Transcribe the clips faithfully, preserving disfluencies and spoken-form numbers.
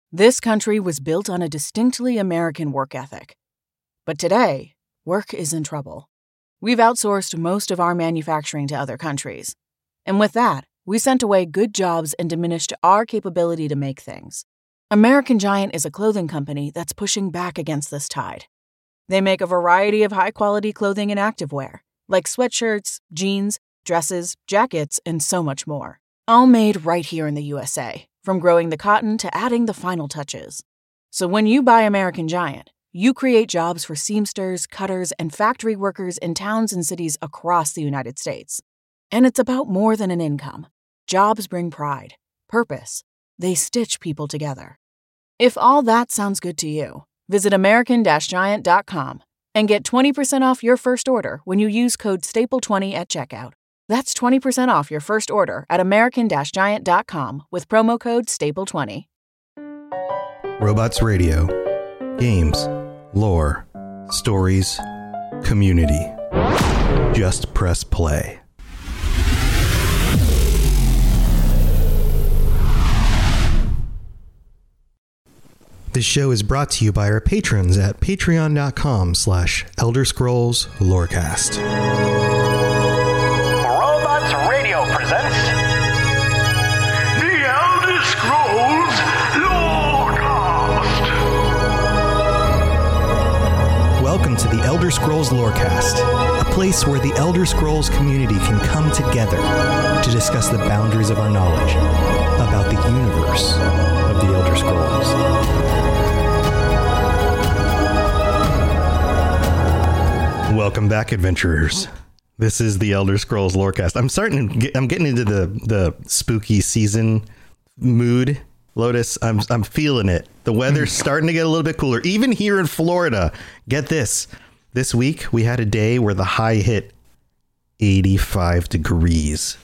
This country was built on a distinctly American work ethic. But today, work is in trouble. We've outsourced most of our manufacturing to other countries. And with that, we sent away good jobs and diminished our capability to make things. American Giant is a clothing company that's pushing back against this tide. They make a variety of high-quality clothing and activewear, like sweatshirts, jeans, dresses, jackets, and so much more. All made right here in the U S A, from growing the cotton to adding the final touches. So when you buy American Giant, you create jobs for seamsters, cutters, and factory workers in towns and cities across the United States. And it's about more than an income. Jobs bring pride, purpose. They stitch people together. If all that sounds good to you, visit American Giant dot com and get twenty percent off your first order when you use code staple twenty at checkout. That's twenty percent off your first order at American Giant dot com with promo code staple twenty. Robots Radio. Games, lore, stories, community. Just press play. This show is brought to you by our patrons at patreon.com slash Elder Scrolls Lorecast. Robots Radio presents The Elder Scrolls Lorecast. Welcome to the Elder Scrolls Lorecast, a place where the Elder Scrolls community can come together to discuss the boundaries of our knowledge about the universe of the Elder Scrolls. Welcome back, adventurers. This is the Elder Scrolls Lorecast. I'm starting to get, I'm getting into the, the spooky season mood. Lotus, I'm I'm feeling it. The weather's starting to get a little bit cooler, even here in Florida. Get this. This week, we had a day where the high hit eighty-five degrees.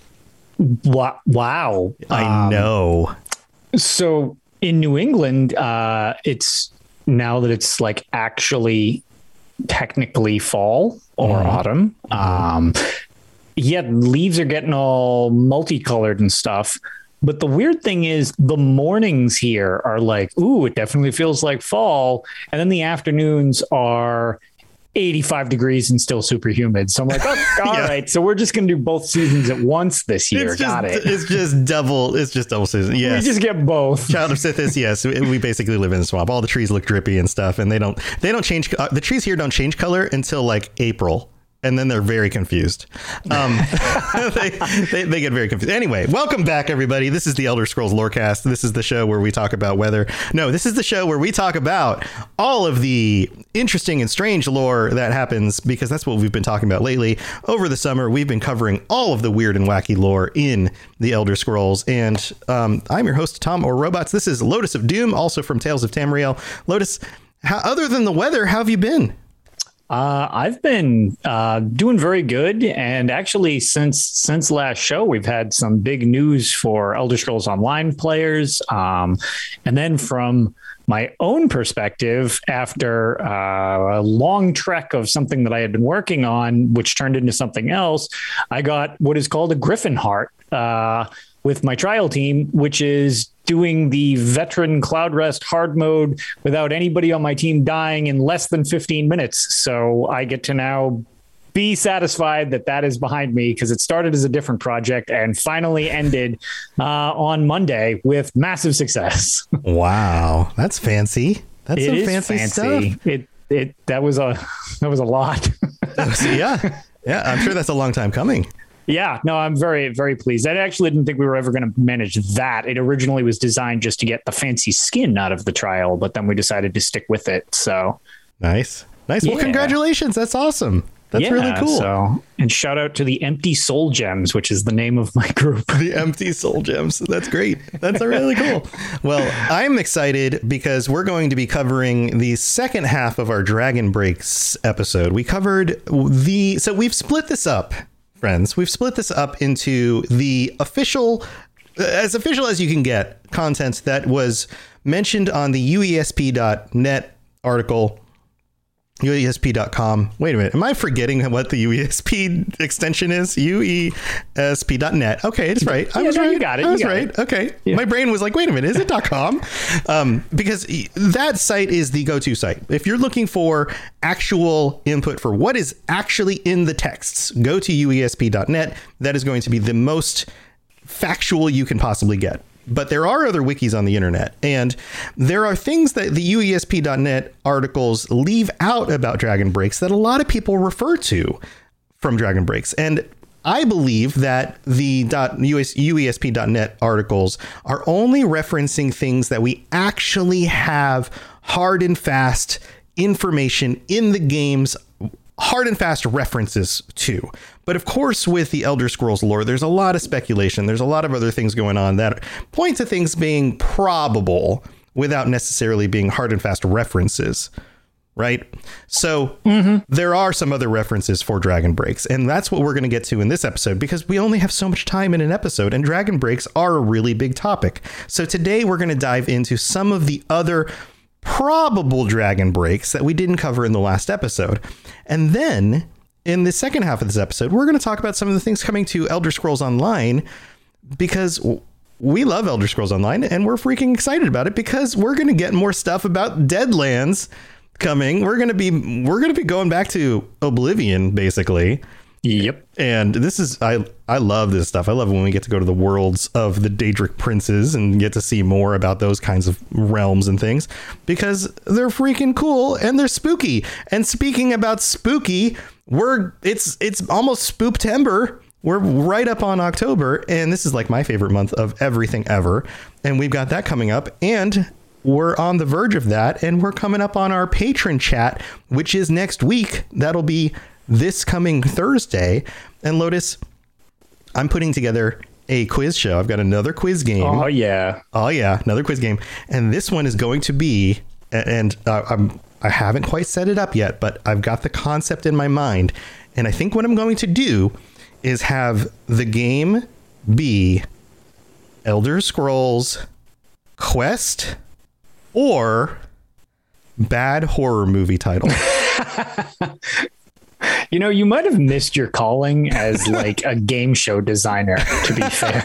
Wow. I know. Um, so in New England, uh, it's now that it's like actually technically fall or mm. autumn. Um, yeah, leaves are getting all multicolored and stuff. But the weird thing is the mornings here are like, ooh, it definitely feels like fall. And then the afternoons are eighty-five degrees and still super humid. So I'm like, oh, all yeah. right. So we're just going to do both seasons at once this year. It's Got just, it. It's just double. It's just double season. Yes. We just get both. Child of Sithis. Yes. We basically live in a swamp. All the trees look drippy and stuff. And they don't, they don't change. Uh, the trees here don't change color until like April. And then they're very confused. Um, they, they, they get very confused. Anyway, welcome back, everybody. This is the Elder Scrolls Lorecast. This is the show where we talk about weather. No, this is the show where we talk about all of the interesting and strange lore that happens, because that's what we've been talking about lately. Over the summer, we've been covering all of the weird and wacky lore in the Elder Scrolls. And um, I'm your host, Tom or Robots. This is Lotus of Doom, also from Tales of Tamriel. Lotus, how, other than the weather, how have you been? Uh, I've been uh, doing very good. And actually, since since last show, we've had some big news for Elder Scrolls Online players. Um, and then from my own perspective, after uh, a long trek of something that I had been working on, which turned into something else, I got what is called a Griffin Heart uh, with my trial team, which is doing the veteran Cloud Rest hard mode without anybody on my team dying in less than fifteen minutes. So I get to now be satisfied that that is behind me, because it started as a different project and finally ended uh, on Monday with massive success. Wow. That's fancy. That's it some is fancy, fancy stuff. It, it, that was a, that was a lot. was, yeah. Yeah. I'm sure that's a long time coming. Yeah, no, I'm very, very pleased. I actually didn't think we were ever going to manage that. It originally was designed just to get the fancy skin out of the trial, but then we decided to stick with it. So nice. Nice. Yeah. Well, congratulations. That's awesome. That's yeah, really cool. So, and shout out to the Empty Soul Gems, which is the name of my group. The Empty Soul Gems. That's great. That's really cool. Well, I'm excited because we're going to be covering the second half of our Dragon Breaks episode. We covered the, so we've split this up. Friends, we've split this up into the official, as official as you can get, content that was mentioned on the U E S P dot net article U E S P dot com. Wait a minute. Am I forgetting what the U E S P extension is? U E S P dot net. Okay, it's right. I yeah, was no, right. You got it. I was got right. It. Okay. Yeah. My brain was like, wait a minute, is it .com? um, because that site is the go-to site. If you're looking for actual input for what is actually in the texts, go to U E S P dot net. That is going to be the most factual you can possibly get. But there are other wikis on the internet, and there are things that the U E S P dot net articles leave out about Dragon Breaks that a lot of people refer to from Dragon Breaks. And I believe that the U E S P dot net articles are only referencing things that we actually have hard and fast information in the games, hard and fast references to. But of course, with the Elder Scrolls lore, there's a lot of speculation. There's a lot of other things going on that point to things being probable without necessarily being hard and fast references. Right. So mm-hmm. there are some other references for Dragon Breaks, and that's what we're going to get to in this episode, because we only have so much time in an episode, and Dragon Breaks are a really big topic. So today we're going to dive into some of the other probable Dragon Breaks that we didn't cover in the last episode. And then in the second half of this episode, we're going to talk about some of the things coming to Elder Scrolls Online, because we love Elder Scrolls Online and we're freaking excited about it, because we're going to get more stuff about Deadlands coming. We're going to be we're going to be going back to Oblivion, basically. Yep. And this is I I love this stuff. I love when we get to go to the worlds of the Daedric princes and get to see more about those kinds of realms and things, because they're freaking cool and they're spooky. And speaking about spooky, we're it's it's almost Spooptember. We're right up on October, and this is like my favorite month of everything ever. And we've got that coming up, and we're on the verge of that, and we're coming up on our patron chat, which is next week. That'll be this coming Thursday. And Lotus, I'm putting together a quiz show. I've got another quiz game. Oh yeah. Oh yeah. Another quiz game. And this one is going to be, and uh, I'm, I haven't quite set it up yet, but I've got the concept in my mind. And I think what I'm going to do is have the game be Elder Scrolls Quest or bad horror movie title. You know, you might have missed your calling as like a game show designer, to be fair.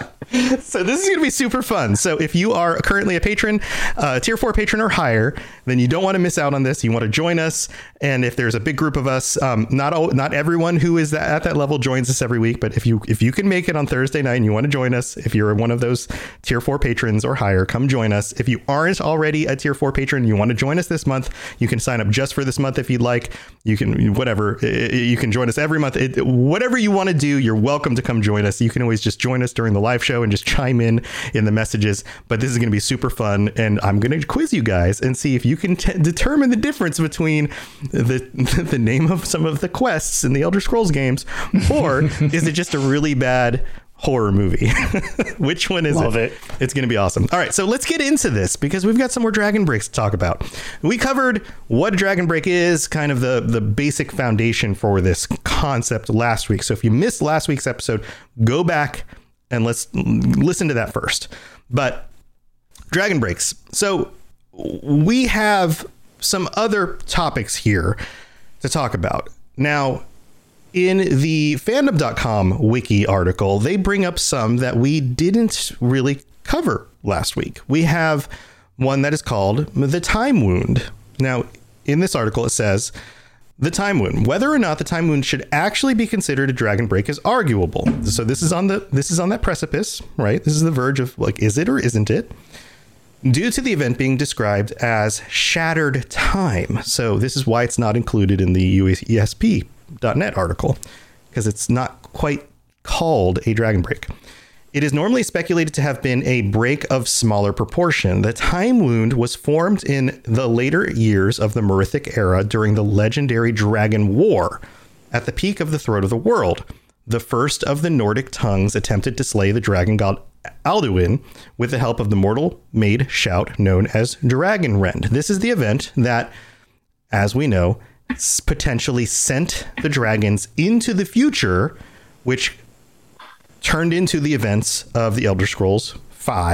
So this is going to be super fun. So if you are currently a patron, uh, tier four patron or higher, then you don't want to miss out on this. You want to join us. And if there's a big group of us, um, not all, not everyone who is at that level joins us every week. But if you if you can make it on Thursday night and you want to join us, if you're one of those tier four patrons or higher, come join us. If you aren't already a tier four patron and you want to join us this month, you can sign up just for this month if you'd like. You can whatever. You can join us every month. It, whatever you want to do, you're welcome to come join us. You can always just join us during the live show and just chime in in the messages. But this is going to be super fun, and I'm going to quiz you guys and see if you can t- determine the difference between the the name of some of the quests in the Elder Scrolls games, or is it just a really bad horror movie? Which one is Love it? it. It's going to be awesome. All right, so let's get into this, because we've got some more Dragon Breaks to talk about. We covered what a Dragon Break is, kind of the the basic foundation for this concept last week. So if you missed last week's episode, go back and let's listen to that first. But Dragon Breaks. So we have some other topics here to talk about. Now, in the fandom dot com wiki article, they bring up some that we didn't really cover last week. We have one that is called the Time Wound. Now, in this article, it says, the Time Wound. Whether or not the Time Wound should actually be considered a Dragon Break is arguable. So this is on the this is on that precipice, right? This is the verge of, like, is it or isn't it? Due to the event being described as shattered time. So this is why it's not included in the U E S P dot net article, because it's not quite called a Dragon Break. It is normally speculated to have been a break of smaller proportion. The Time Wound was formed in the later years of the Merithic era during the legendary Dragon War. At the peak of the Throat of the World, the first of the Nordic tongues attempted to slay the dragon god Alduin with the help of the mortal made shout known as Dragonrend. This is the event that, as we know, potentially sent the dragons into the future, which turned into the events of the Elder Scrolls five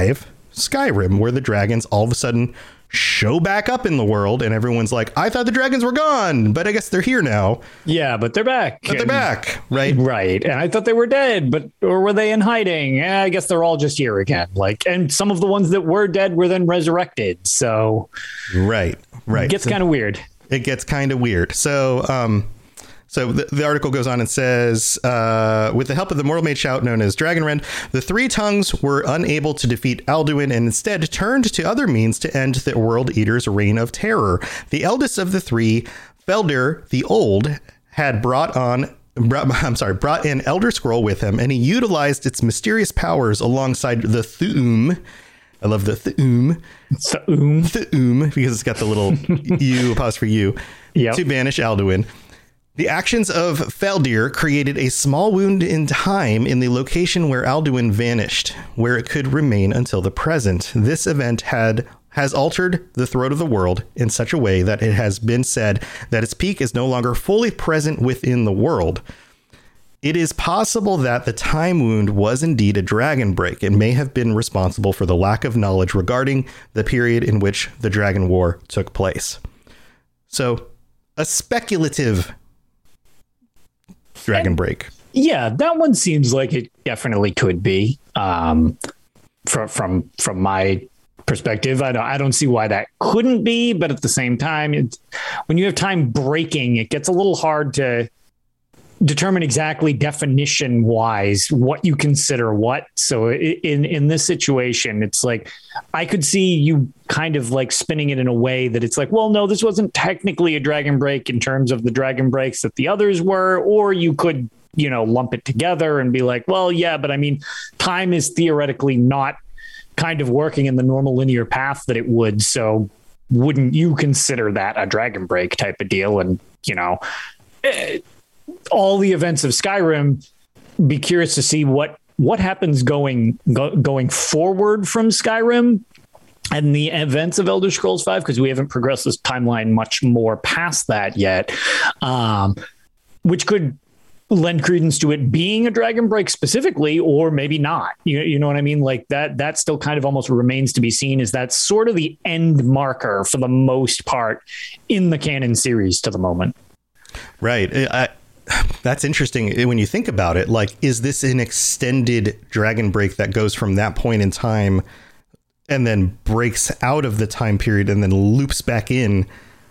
Skyrim, where the dragons all of a sudden show back up in the world, and everyone's like, I thought the dragons were gone, but I guess they're here now. Yeah, but they're back. But they're back, right? Right. And I thought they were dead, but or were they in hiding? Eh, I guess they're all just here again. Like, and some of the ones that were dead were then resurrected. So, right, right. It gets so, kind of weird. It gets kind of weird. So, um, So the, the article goes on and says, uh, with the help of the mortal mage shout known as Dragonrend, the Three Tongues were unable to defeat Alduin and instead turned to other means to end the World Eater's reign of terror. The eldest of the three, Feldir the Old, had brought on Brought, I'm sorry, brought an Elder Scroll with him, and he utilized its mysterious powers alongside the Thu'um. I love the Thu'um. Thu'um. Thu'um, because it's got the little U apostrophe U, yep. to banish Alduin. The actions of Feldir created a small wound in time in the location where Alduin vanished, where it could remain until the present. This event had has altered the throat of the world in such a way that it has been said that its peak is no longer fully present within the world. It is possible that the time wound was indeed a dragon break. It may have been responsible for the lack of knowledge regarding the period in which the Dragon War took place. So, a speculative dragon break. Yeah, that one seems like it definitely could be. Um, from from from my perspective, I don't I don't see why that couldn't be. But at the same time, it's, when you have time breaking, it gets a little hard to determine exactly definition wise what you consider what. So in in this situation, it's like I could see you kind of like spinning it in a way that it's like, well, no, this wasn't technically a dragon break in terms of the dragon breaks that the others were, or you could, you know, lump it together and be like, well, yeah, but I mean, time is theoretically not kind of working in the normal linear path that it would. So wouldn't you consider that a dragon break type of deal? And, you know, it, all the events of Skyrim, be curious to see what what happens going go, going forward from Skyrim and the events of Elder Scrolls five, because we haven't progressed this timeline much more past that yet, um, which could lend credence to it being a dragon break specifically, or maybe not. You, you know what I mean? Like that, that still kind of almost remains to be seen. Is that sort of the end marker for the most part in the canon series to the moment? Right. I, That's interesting when you think about it. Like, is this an extended dragon break that goes from that point in time and then breaks out of the time period and then loops back in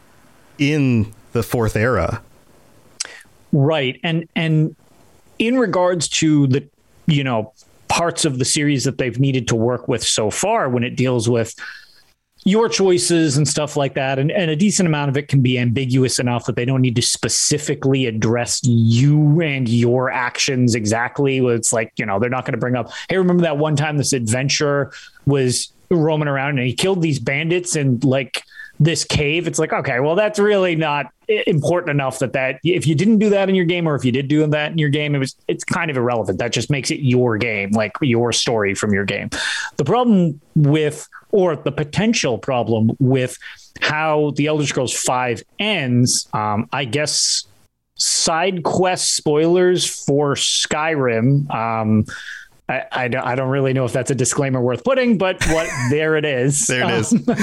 in the fourth era? Right. And and in regards to the, you know, parts of the series that they've needed to work with so far when it deals with your choices and stuff like that. And, and a decent amount of it can be ambiguous enough that they don't need to specifically address you and your actions exactly. It's like, you know, they're not going to bring up, hey, remember that one time this adventurer was roaming around and he killed these bandits in like this cave. It's like, okay, well, that's really not important enough that that if you didn't do that in your game, or if you did do that in your game, it was, it's kind of irrelevant. That just makes it your game, like your story from your game. The problem with, or the potential problem with how the Elder Scrolls five ends, um, I guess side quest spoilers for Skyrim. Um, I, I, don't, I don't really know if that's a disclaimer worth putting, but what there it is. There it is. Um,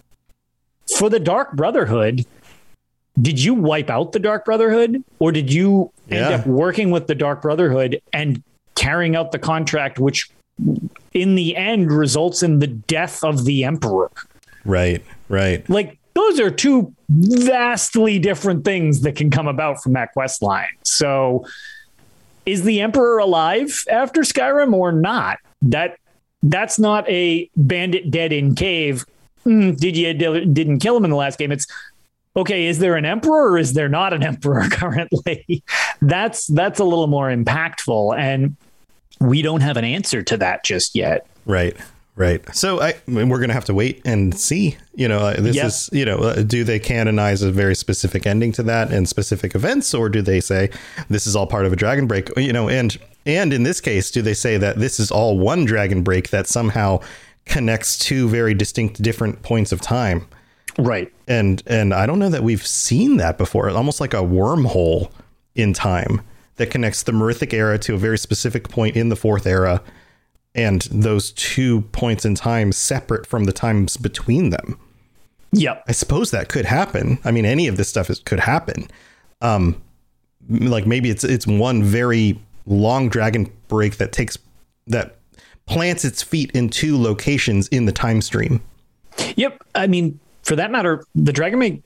for the Dark Brotherhood, did you wipe out the Dark Brotherhood, or did you end yeah. up working with the Dark Brotherhood and carrying out the contract, which in the end results in the death of the Emperor? Right, right. Like, those are two vastly different things that can come about from that quest line. So is the Emperor alive after Skyrim or not? That that's not a bandit dead in cave. Mm, did you didn't kill him in the last game? It's okay. Is there an emperor or is there not an emperor currently? That's that's a little more impactful, and we don't have an answer to that just yet. Right. Right. So I, we're going to have to wait and see, you know, uh, this yep. is, you know, uh, do they canonize a very specific ending to that and specific events, or do they say this is all part of a dragon break, you know, and and in this case, do they say that this is all one dragon break that somehow connects two very distinct different points of time? Right. And and I don't know that we've seen that before. It's almost like a wormhole in time that connects the Merithic era to a very specific point in the fourth era. and those two points in time separate from the times between them. Yep. I suppose that could happen. I mean, any of this stuff is, could happen. Um, like maybe it's it's one very long dragon break that takes that plants its feet in two locations in the time stream. Yep. I mean, for that matter, the Dragon Break,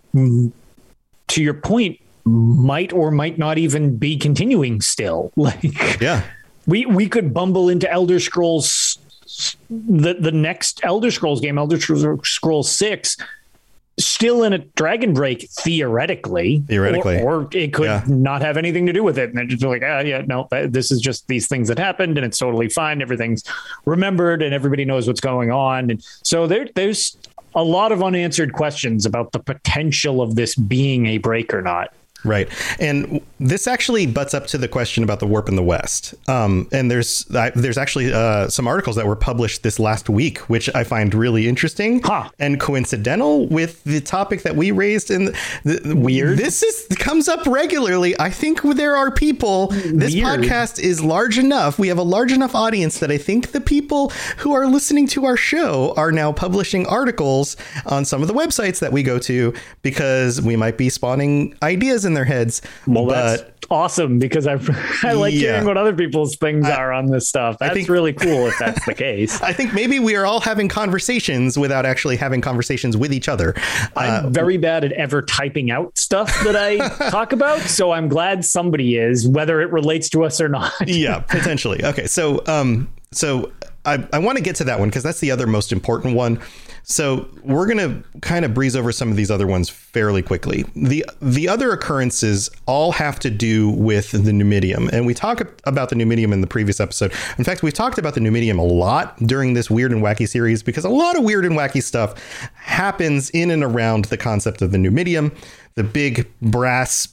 to your point, might or might not even be continuing still. Like, yeah, we we could bumble into Elder Scrolls, the the next Elder Scrolls game, Elder Scrolls six. Still in a Dragon Break, theoretically, theoretically, or, or it could yeah. not have anything to do with it. And they're just like, ah, yeah, no, this is just these things that happened and it's totally fine. Everything's remembered and everybody knows what's going on. And so there, there's a lot of unanswered questions about the potential of this being a break or not. Right. And this actually butts up to the question about the warp in the West. Um, and there's uh, there's actually uh, some articles that were published this last week, which I find really interesting huh. and coincidental with the topic that we raised. In the, the, Weird. This is comes up regularly. I think there are people. This Weird. podcast is large enough. We have a large enough audience that I think the people who are listening to our show are now publishing articles on some of the websites that we go to because we might be spawning ideas in their heads. Well, but that's awesome because I I like yeah. hearing what other people's things I, are on this stuff. That's think, really cool if that's the case. I think maybe we are all having conversations without actually having conversations with each other. I'm uh, very bad at ever typing out stuff that I talk about, so I'm glad somebody is, whether it relates to us or not. Yeah, potentially. Okay, so um, so I, I want to get to that one because that's the other most important one. So we're going to kind of breeze over some of these other ones fairly quickly. The the other occurrences all have to do with the Numidium. And we talked about the Numidium in the previous episode. In fact, we've talked about the Numidium a lot during this Weird and Wacky series because a lot of weird and wacky stuff happens in and around the concept of the Numidium, the big brass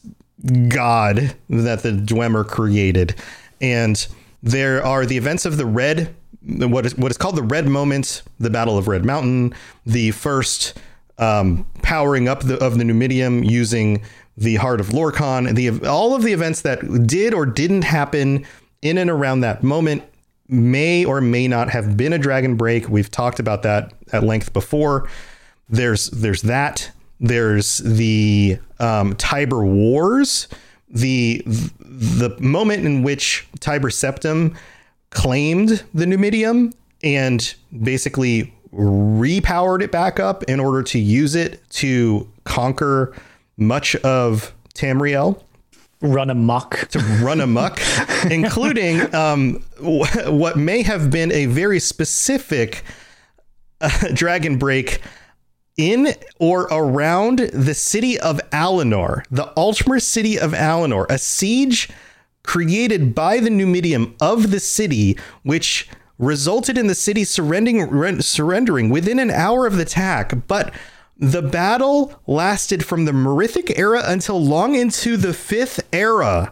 god that the Dwemer created. And there are the events of the Red What is what is called the Red Moment, the Battle of Red Mountain, the first um, powering up the, of the Numidium using the Heart of Lorkhan, the all of the events that did or didn't happen in and around that moment may or may not have been a Dragon Break. We've talked about that at length before. There's there's that. There's the um, Tiber Wars, the the moment in which Tiber Septim claimed the Numidium and basically repowered it back up in order to use it to conquer much of Tamriel. Run amok. To run amok, including um, w- what may have been a very specific uh, Dragon Break in or around the city of Alinor, the Altmer city of Alinor, a siege created by the Numidium of the city, which resulted in the city surrendering, surrendering within an hour of the attack. But the battle lasted from the Merithic era until long into the Fifth Era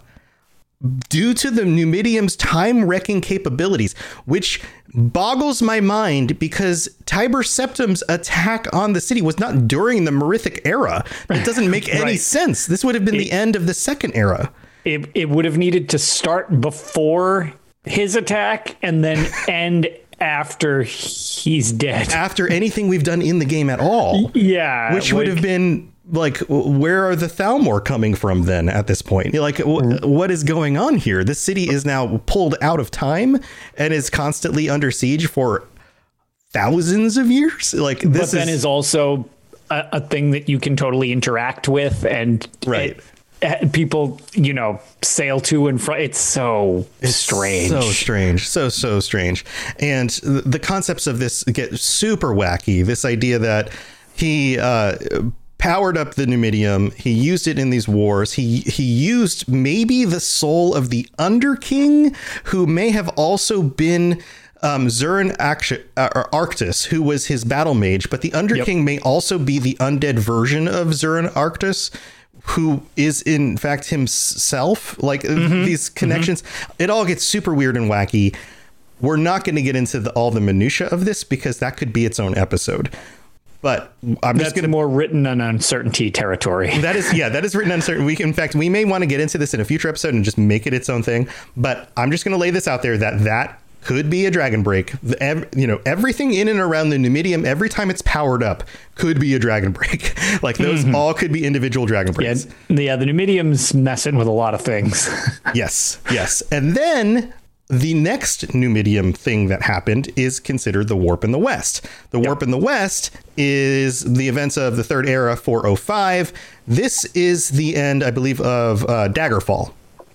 due to the Numidium's time-wrecking capabilities, which boggles my mind because Tiber Septim's attack on the city was not during the Merithic era. It doesn't make any right. sense. This would have been it, the end of the Second Era. It, it would have needed to start before his attack and then end after he's dead. After anything we've done in the game at all. Yeah. Which like, would have been like, where are the Thalmor coming from then at this point? You're like, w- what is going on here? This city is now pulled out of time and is constantly under siege for thousands of years. Like this but then is, is also a, a thing that you can totally interact with and right. It, people, you know, sail to and from. It's so it's strange. So strange. So, so strange. And the concepts of this get super wacky. This idea that he uh, powered up the Numidium. He used it in these wars. He he used maybe the soul of the Underking, who may have also been um, Zurin Act- uh, Arctus, who was his battle mage. But the Underking yep. may also be the undead version of Zurin Arctus, who is in fact himself. Like mm-hmm. these connections, mm-hmm. it all gets super weird and wacky. We're not going to get into the, all the minutia of this because that could be its own episode. But I'm That's just going to more written on uncertainty territory. That is, yeah, that is written uncertain. We, in fact, we may want to get into this in a future episode and just make it its own thing. But I'm just going to lay this out there that that could be a Dragon Break. The, ev- you know, everything in and around the Numidium, every time it's powered up, could be a Dragon Break. Like those mm-hmm. all could be individual Dragon Breaks. Yeah, yeah, the Numidium's messing with a lot of things. yes, yes. And then the next Numidium thing that happened is considered the Warp in the West. The Warp yep. in the West is the events of the Third Era four oh five. This is the end, I believe, of uh, Daggerfall.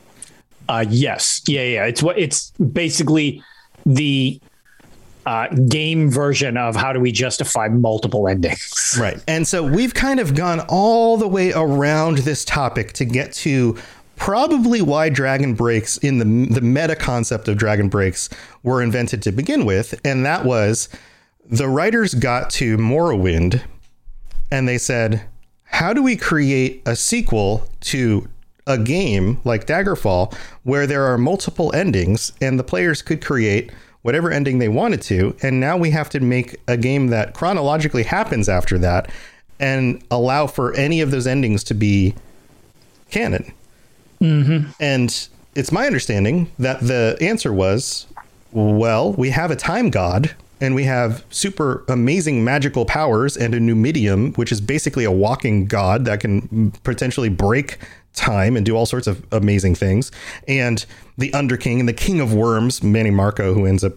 Uh, yes. Yeah, yeah. It's what it's basically the uh, game version of how do we justify multiple endings. Right. And so we've kind of gone all the way around this topic to get to probably why Dragon Breaks in the the meta concept of Dragon Breaks were invented to begin with. And that was the writers got to Morrowind and they said, how do we create a sequel to a game like Daggerfall where there are multiple endings and the players could create whatever ending they wanted to? And now we have to make a game that chronologically happens after that and allow for any of those endings to be canon. Mm-hmm. And it's my understanding that the answer was, well, we have a time god and we have super amazing magical powers and a Numidium, which is basically a walking god that can potentially break time and do all sorts of amazing things. And the Underking and the King of Worms, Manny Marco, who ends up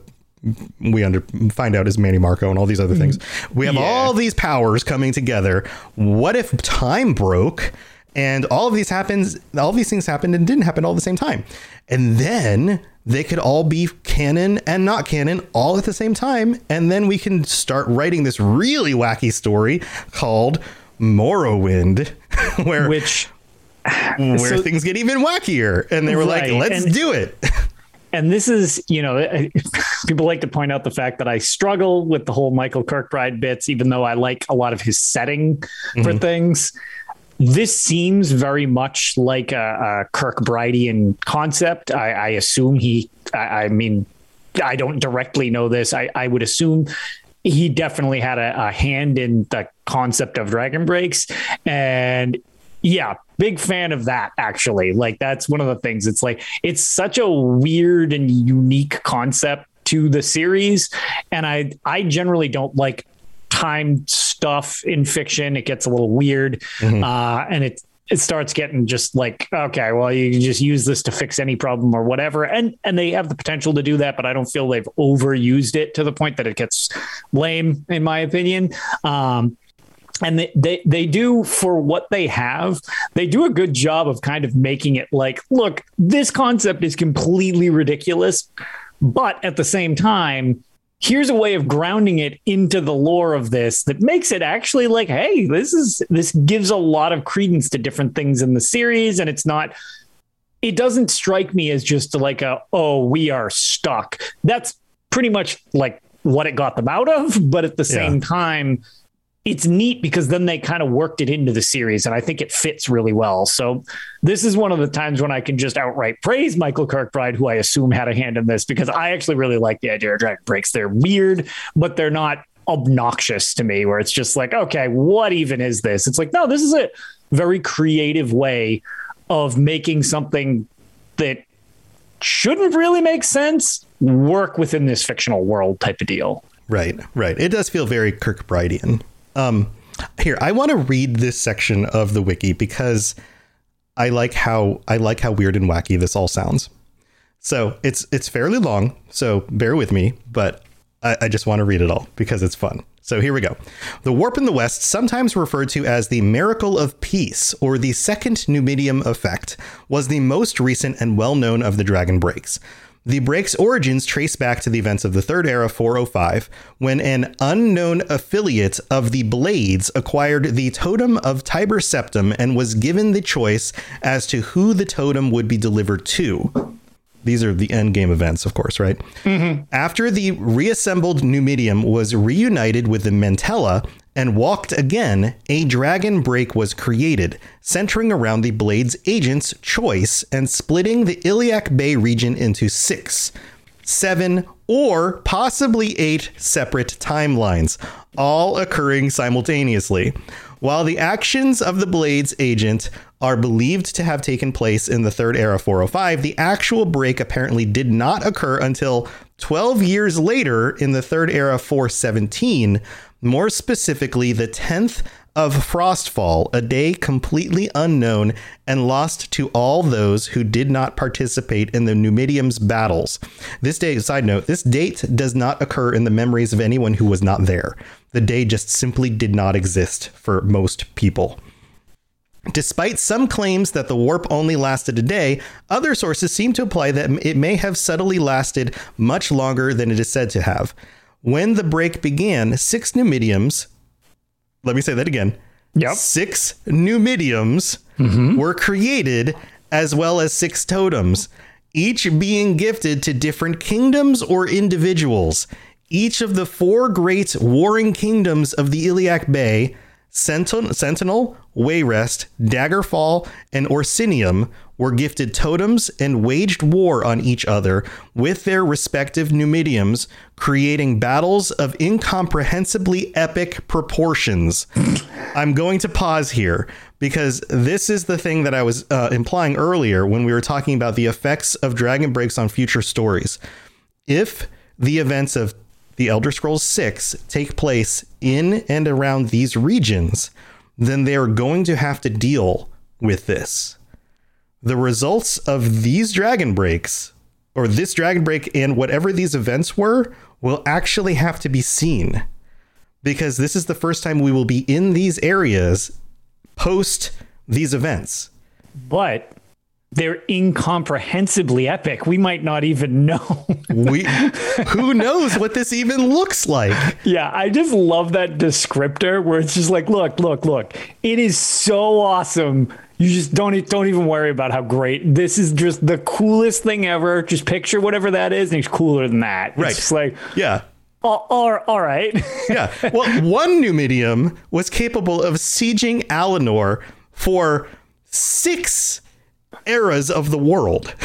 we under find out is Manny Marco and all these other things. We have yeah. all these powers coming together. What if time broke? And all of these happens, all of these things happened and didn't happen all at the same time. And then they could all be canon and not canon all at the same time. And then we can start writing this really wacky story called Morrowind, where which where so, things get even wackier. And they were right. like, let's and, do it. And this is, you know, people like to point out the fact that I struggle with the whole Michael Kirkbride bits, even though I like a lot of his setting mm-hmm. for things. This seems very much like a, a Kirkbridean concept. I, I assume he, I, I mean, I don't directly know this. I, I would assume he definitely had a, a hand in the concept of Dragon Breaks. And yeah, big fan of that, actually. Like, that's one of the things. It's like, it's such a weird and unique concept to the series. And I, I generally don't like time stuff in fiction. It gets a little weird. Mm-hmm. Uh, and it, it starts getting just like, okay, well, you can just use this to fix any problem or whatever. And, and they have the potential to do that, but I don't feel they've overused it to the point that it gets lame, in my opinion. Um, and they, they, they do, for what they have, they do a good job of kind of making it like, look, this concept is completely ridiculous, but at the same time, here's a way of grounding it into the lore of this that makes it actually like, hey, this is, this gives a lot of credence to different things in the series. And it's not, it doesn't strike me as just like a, oh, we are stuck. That's pretty much like what it got them out of. But at the same yeah. time, it's neat because then they kind of worked it into the series, and I think it fits really well. So this is one of the times when I can just outright praise Michael Kirkbride, who I assume had a hand in this, because I actually really like the idea of Dragon Breaks. They're weird, but they're not obnoxious to me, where it's just like, okay, what even is this? It's like, no, this is a very creative way of making something that shouldn't really make sense work within this fictional world type of deal. Right, right. It does feel very Kirkbridean. Um, here, I want to read this section of the wiki because I like how I like how weird and wacky this all sounds. So it's it's fairly long, so bear with me, but I, I just want to read it all because it's fun. So here we go. The Warp in the West, sometimes referred to as the Miracle of Peace or the Second Numidium Effect, was the most recent and well-known of the Dragon Breaks. The break's origins trace back to the events of the Third Era four oh five, when an unknown affiliate of the Blades acquired the Totem of Tiber Septim and was given the choice as to who the totem would be delivered to. These are the end game events, of course, right? Mm-hmm. After the reassembled Numidium was reunited with the Mentella and walked again, a Dragon Break was created, centering around the Blades agent's choice and splitting the Iliac Bay region into six, seven, or possibly eight separate timelines, all occurring simultaneously. While the actions of the Blades agent are believed to have taken place in the Third Era four oh five, the actual break apparently did not occur until twelve years later, in the Third Era four seventeen, more specifically the tenth of Frostfall, a day completely unknown and lost to all those who did not participate in the Numidium's battles. This day, side note, this date does not occur in the memories of anyone who was not there. The day just simply did not exist for most people. Despite some claims that the warp only lasted a day, other sources seem to imply that it may have subtly lasted much longer than it is said to have. When the break began, six Numidiums, let me say that again, Yep. six Numidiums mm-hmm. were created, as well as six totems, each being gifted to different kingdoms or individuals. Each of the four great warring kingdoms of the Iliac Bay, Sentinel, Sentinel, Wayrest, Daggerfall, and Orsinium, were gifted totems and waged war on each other with their respective Numidiums, creating battles of incomprehensibly epic proportions. I'm going to pause here because this is the thing that I was uh, implying earlier when we were talking about the effects of Dragon Breaks on future stories. If the events of The Elder Scrolls six take place in and around these regions, then they are going to have to deal with this. The results of these Dragon Breaks, or this Dragon Break and whatever these events were, will actually have to be seen. Because this is the first time we will be in these areas post these events. But they're incomprehensibly epic. We might not even know. we who knows what this even looks like. Yeah, I just love that descriptor where it's just like, look, look, look. It is so awesome. You just don't don't even worry about how great. This is just the coolest thing ever. Just picture whatever that is, and it's cooler than that. Right. It's just like, yeah. all, all, all right. Yeah. Well, one Numidium was capable of sieging Alinor for six eras of the world.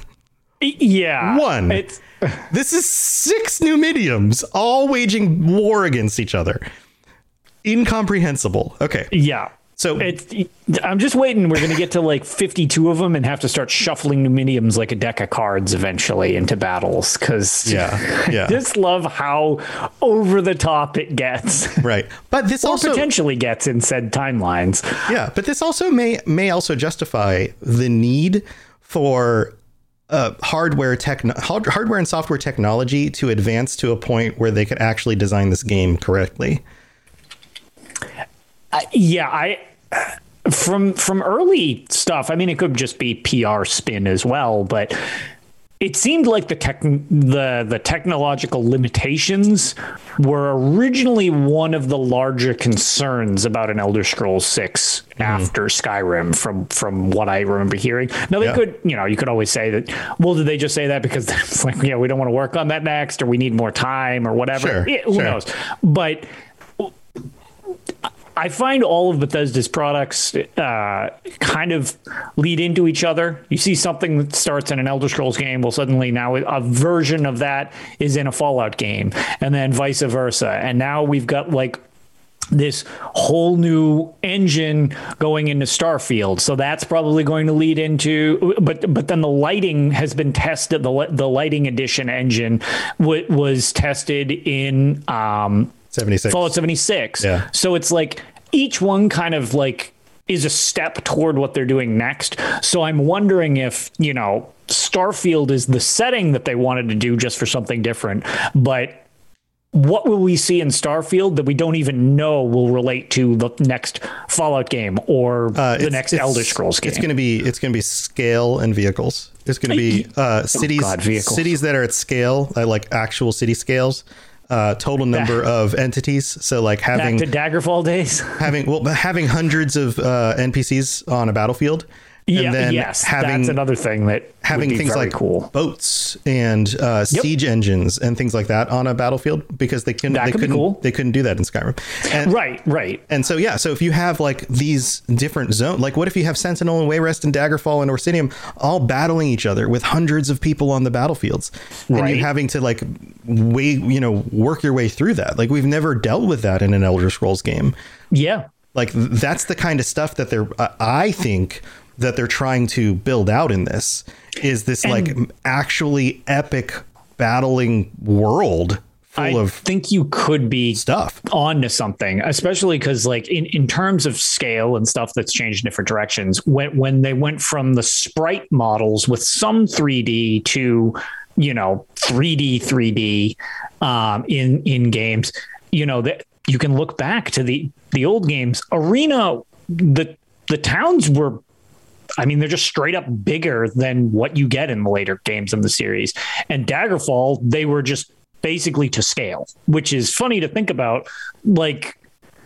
Yeah. One. It's This is six Numidiums all waging war against each other. Incomprehensible. Okay. Yeah. So it's, I'm just waiting. We're going to get to like fifty-two of them and have to start shuffling Numidiums like a deck of cards eventually into battles. Cause yeah, yeah. I just love how over the top it gets. Right. But this or also potentially gets in said timelines. Yeah. But this also may, may also justify the need for uh, hardware techno- hardware and software technology to advance to a point where they could actually design this game correctly. Uh, yeah, I from from early stuff. I mean, it could just be P R spin as well, but it seemed like the tech the the technological limitations were originally one of the larger concerns about an Elder Scrolls six mm-hmm. after Skyrim. From from what I remember hearing, now they yeah. could you know you could always say that. Well, did they just say that because it's like yeah we don't want to work on that next, or we need more time, or whatever? Sure, yeah, who sure. knows? But I find all of Bethesda's products uh, kind of lead into each other. You see something that starts in an Elder Scrolls game, well, suddenly now a version of that is in a Fallout game, and then vice versa. And now we've got like this whole new engine going into Starfield. So that's probably going to lead into, but but then the lighting has been tested. The the lighting edition engine w- was tested in um, seventy-six Fallout seventy-six. Yeah. So it's like each one kind of like is a step toward what they're doing next. So I'm wondering if, you know, Starfield is the setting that they wanted to do just for something different. But what will we see in Starfield that we don't even know will relate to the next Fallout game or uh, the next Elder Scrolls game? It's going to be it's going to be scale and vehicles. It's going to be uh, cities oh God, cities that are at scale, uh, like actual city scales. Uh, total number of entities. So like having back to Daggerfall days, having well having hundreds of uh, N P Cs on a battlefield. And yeah, then yes, having, that's another thing that having would be things very like cool. boats and uh, Yep. siege engines and things like that on a battlefield because they couldn't That they could be couldn't cool. they couldn't do that in Skyrim. And, Right, right. And so yeah, so if you have like these different zones, like what if you have Sentinel and Wayrest and Daggerfall and Orsinium all battling each other with hundreds of people on the battlefields, and Right. you having to like way you know work your way through that. Like we've never dealt with that in an Elder Scrolls game. Yeah. Like that's the kind of stuff that they're uh, I think that they're trying to build out in this is this And- like actually epic battling world full I of think you could be stuff onto something, especially because like in, in terms of scale and stuff that's changed in different directions, when when they went from the sprite models with some three D to, you know, three D, three D um, in in games, you know, that you can look back to the the old games. Arena, the the towns were, I mean, they're just straight up bigger than what you get in the later games in the series. And Daggerfall, they were just basically to scale, which is funny to think about. Like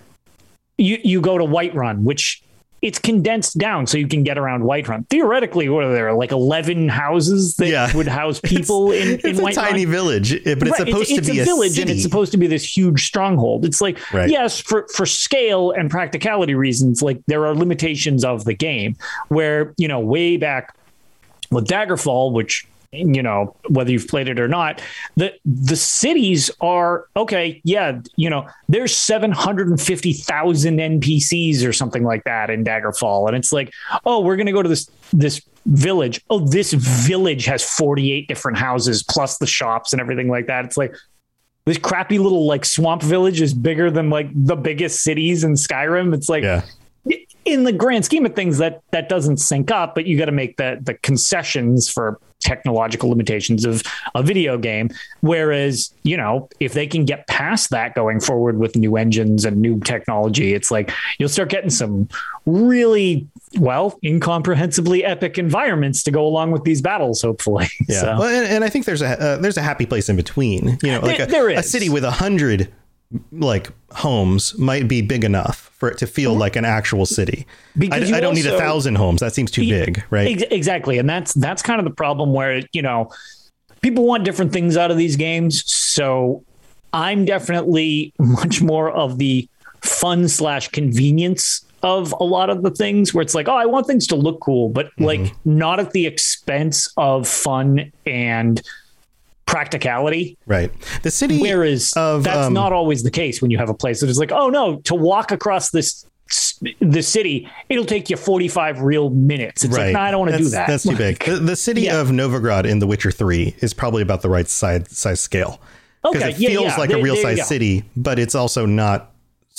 you, you go to Whiterun, which it's condensed down so you can get around Whiterun. Theoretically, what are there, like eleven houses that Yeah. would house people in, in it's a Whiterun? tiny village, but it's Right, supposed it's, to be a a village city. and it's supposed to be this huge stronghold. It's like, Right. yes, for, for scale and practicality reasons, like there are limitations of the game where, you know, way back with Daggerfall, which, you know, whether you've played it or not, the the cities are okay. Yeah, you know, there's seven hundred fifty thousand N P Cs or something like that in Daggerfall, and it's like, oh, we're gonna go to this this village. Oh, this village has forty-eight different houses plus the shops and everything like that. It's like this crappy little like swamp village is bigger than like the biggest cities in Skyrim. It's like, Yeah. in the grand scheme of things, that that doesn't sync up, but you got to make the the concessions for technological limitations of a video game. Whereas, you know, if they can get past that going forward with new engines and new technology, it's like you'll start getting some really, well, incomprehensibly epic environments to go along with these battles, hopefully. Yeah. So, Well, and, and I think there's a uh, there's a happy place in between. You know, like There- a, there a is. city with a hundred like homes might be big enough for it to feel like an actual city. Because I, you I don't need a also- thousand homes. That seems too big, right? Ex- Exactly. And that's that's kind of the problem where, you know, people want different things out of these games. So I'm definitely much more of the fun slash convenience of a lot of the things where it's like, oh, I want things to look cool, but like not at the expense of fun and practicality. Right. The city Whereas of, that's um, not always the case when you have a place that is like, oh no, to walk across this the city, it'll take you forty-five real minutes. It's right. like, no, I don't want to do That's- that. That's too Like, big. The, the city yeah. of Novigrad in The Witcher three is probably about the right size size scale. Because Okay, it yeah, feels yeah. like There- a real there you size go. city, but it's also not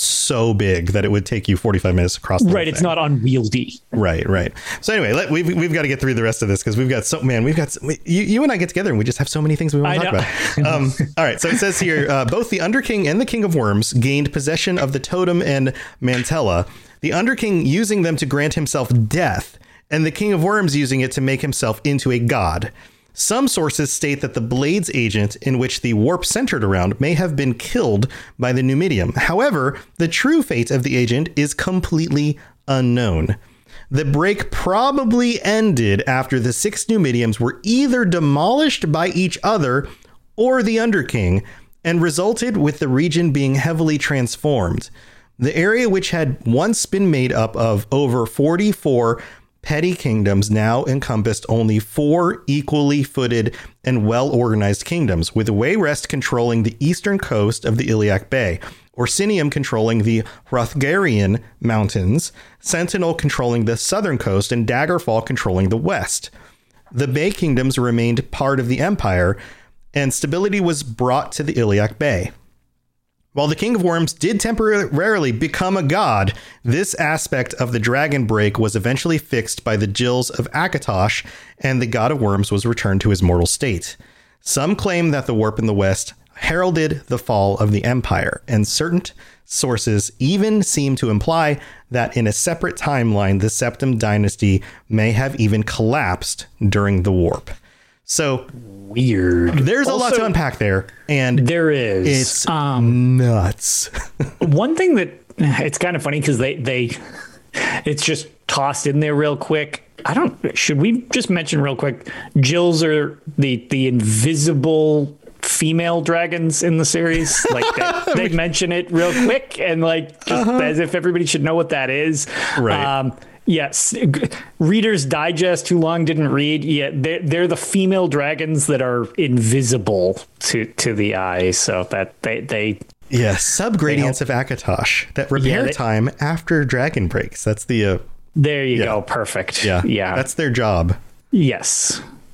so big that it would take you forty-five minutes across the whole Right, it's thing. not unwieldy. Right, right. So anyway, let, we've we've got to get through the rest of this because we've got so man, we've got so, you you and I get together and we just have so many things we want I to talk know. about. Um, all right, so it says here, uh, both the Underking and the King of Worms gained possession of the totem and mantella. The Underking using them to grant himself death, and the King of Worms using it to make himself into a god. Some sources state that the Blades agent in which the warp centered around may have been killed by the Numidium. However, the true fate of the agent is completely unknown. The break probably ended after the six Numidiums were either demolished by each other or the Underking, and resulted with the region being heavily transformed. The area, which had once been made up of over forty-four petty kingdoms, now encompassed only four equally footed and well-organized kingdoms, with Wayrest controlling the eastern coast of the Iliac Bay, Orsinium controlling the Hrothgarian Mountains, Sentinel controlling the southern coast, and Daggerfall controlling the west. The Bay kingdoms remained part of the empire, and stability was brought to the Iliac Bay. While the King of Worms did temporarily become a god, this aspect of the Dragon Break was eventually fixed by the Gills of Akatosh, and the God of Worms was returned to his mortal state. Some claim that the warp in the west heralded the fall of the Empire, and certain sources even seem to imply that in a separate timeline, the Septim Dynasty may have even collapsed during the warp. So Weird. there's a lot to Also, unpack there, and There is. it's um, nuts. one thing that it's kind of funny because they they it's just tossed in there real quick. I don't. Should we just mention real quick? Jills are the the invisible female dragons in the series. Like they, they mention it real quick and like just Uh-huh. as if everybody should know what that is. Right. Um, Yes, Reader's Digest, who long didn't read, yeah, they're, they're the female dragons that are invisible to, to the eye, so that they they Yeah, subgradients of Akatosh that repair Yeah, they- time after Dragon breaks. That's the uh, there you Yeah. go, perfect. yeah yeah, that's their job. yes.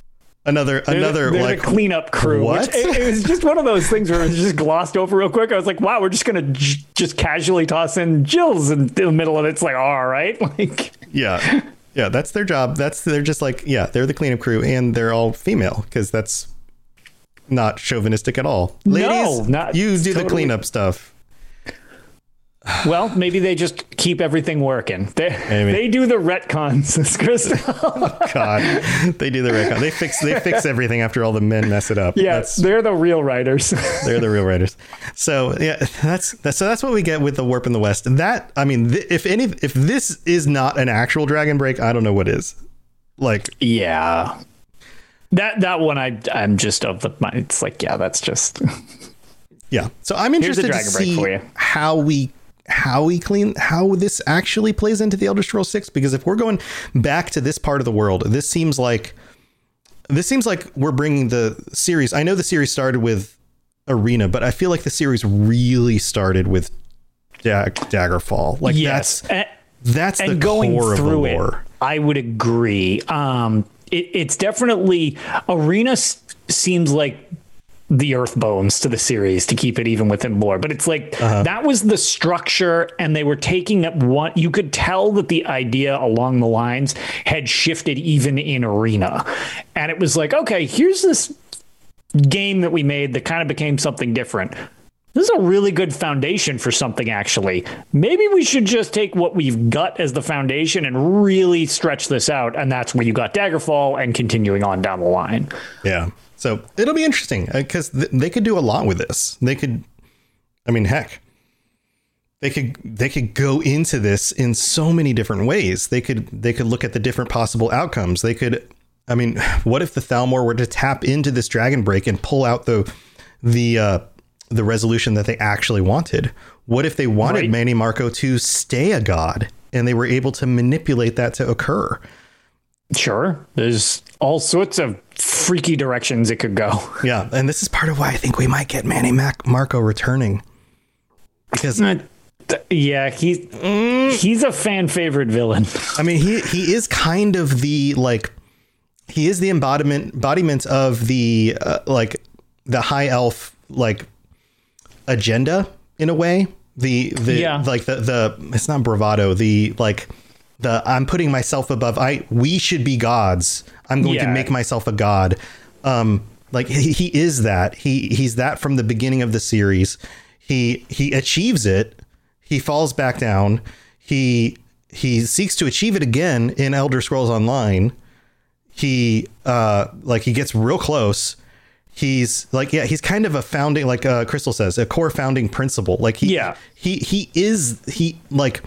Another, they're another the, like the cleanup crew. What? Which, it, it was just one of those things where it was just glossed over real quick. I was like, wow, we're just going to j- just casually toss in Jill's in the middle of it. It's like, all right. Like, yeah. Yeah. That's their job. That's, they're just like, yeah, they're the cleanup crew and they're all female because that's not chauvinistic at all. Ladies, no, not you do totally. the cleanup stuff. Well, maybe they just keep everything working. They Maybe. they do the retcons, Crystal. God, they do the retcon. They fix they fix everything after all the men mess it up. Yeah, That's, they're the real writers. they're the real writers. So yeah, that's, that's so that's what we get with the Warp in the West. That I mean, th- if any, if this is not an actual Dragon Break, I don't know what is. Like, yeah, that that one I I'm just of the mind. It's like, yeah, that's just yeah. So I'm Here's a interested to Dragon Break see for you. how we. how we clean, how this actually plays into the Elder Scrolls six, because if we're going back to this part of the world, this seems like, this seems like we're bringing the series. I know the series started with Arena, but I feel like the series really started with Dag- Daggerfall. Like yes. that's, and, that's and the going core through of the lore. It, I would agree. Um, it, it's definitely Arena s- seems like the earth bones to the series to keep it even within lore, but it's like uh-huh. that was the structure, and they were taking up one. You could tell that the idea along the lines had shifted even in Arena, and it was like, okay, here's this game that we made that kind of became something different. This is a really good foundation for something, actually. Maybe we should just take what we've got as the foundation and really stretch this out. And that's where you got Daggerfall and continuing on down the line. Yeah. So it'll be interesting because th- they could do a lot with this. They could, I mean, heck, they could they could go into this in so many different ways. They could they could look at the different possible outcomes. They could, I mean, what if the Thalmor were to tap into this Dragon Break and pull out the the uh, the resolution that they actually wanted? What if they wanted right. Manny Marco to stay a god and they were able to manipulate that to occur? Sure. There's all sorts of freaky directions it could go. Yeah. And this is part of why I think we might get Manny Mac- Marco returning. Because uh, th- yeah, he's mm, he's a fan favorite villain. I mean, he he is kind of the like he is the embodiment embodiment of the uh, like the high elf like agenda in a way. The the yeah. like the the it's not bravado, the like The I'm putting myself above. I we should be gods. I'm going yeah. to make myself a god. Um, like he, he is that. He he's that from the beginning of the series. He he achieves it. He falls back down. He he seeks to achieve it again in Elder Scrolls Online. He uh like he gets real close. He's like, yeah, he's kind of a founding, like uh, Crystal says, a core founding principle. Like he yeah. he he is he like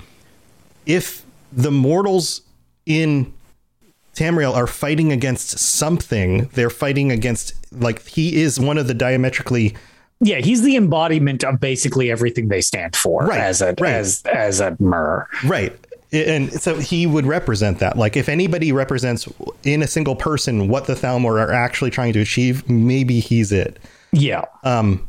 if the mortals in Tamriel are fighting against something, they're fighting against, like, he is one of the diametrically. Yeah, he's the embodiment of basically everything they stand for right, as a right. as as a Mer. Right. And so he would represent that. Like, if anybody represents in a single person what the Thalmor are actually trying to achieve, maybe he's it. Yeah. Um,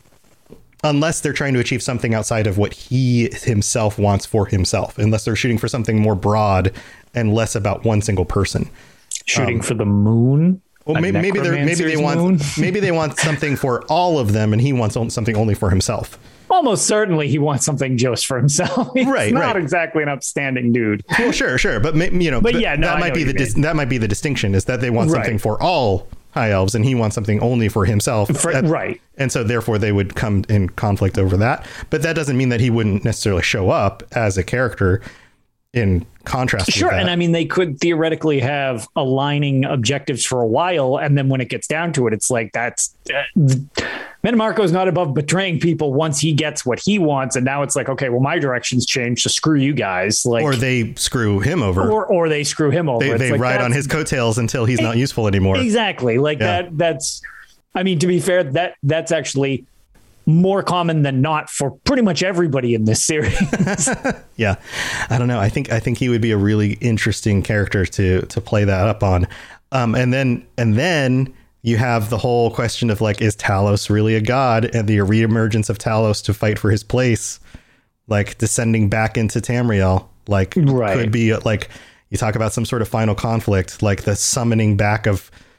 unless they're trying to achieve something outside of what he himself wants for himself, unless they're shooting for something more broad and less about one single person. Shooting um, for the moon. Well, maybe, maybe they maybe they want moon. maybe they want something for all of them, and he wants something only for himself. Almost certainly he wants something just for himself. He's right, not right. exactly an upstanding dude. Well, sure, sure, but you know, but yeah, no, that I might be the dis- that might be the distinction, is that they want right. something for all high elves, and he wants something only for himself. For, At, right, and so therefore they would come in conflict over that. But that doesn't mean that he wouldn't necessarily show up as a character in contrast. Sure, with that. and I mean they could theoretically have aligning objectives for a while, and then when it gets down to it, it's like that's. Uh, Manny Marco is not above betraying people once he gets what he wants, and now it's like, okay, well, my direction's changed, so screw you guys. Like, or they screw him over, or or they screw him over. They, it's they like, ride on his coattails until he's not useful anymore. Exactly, like yeah. that. That's, I mean, to be fair, that that's actually more common than not for pretty much everybody in this series. Yeah, I don't know. I think I think he would be a really interesting character to to play that up on, um, and then and then. You have the whole question of, like, is Talos really a god, and the reemergence of Talos to fight for his place, like descending back into Tamriel, like right. could be like, you talk about some sort of final conflict, like the summoning back of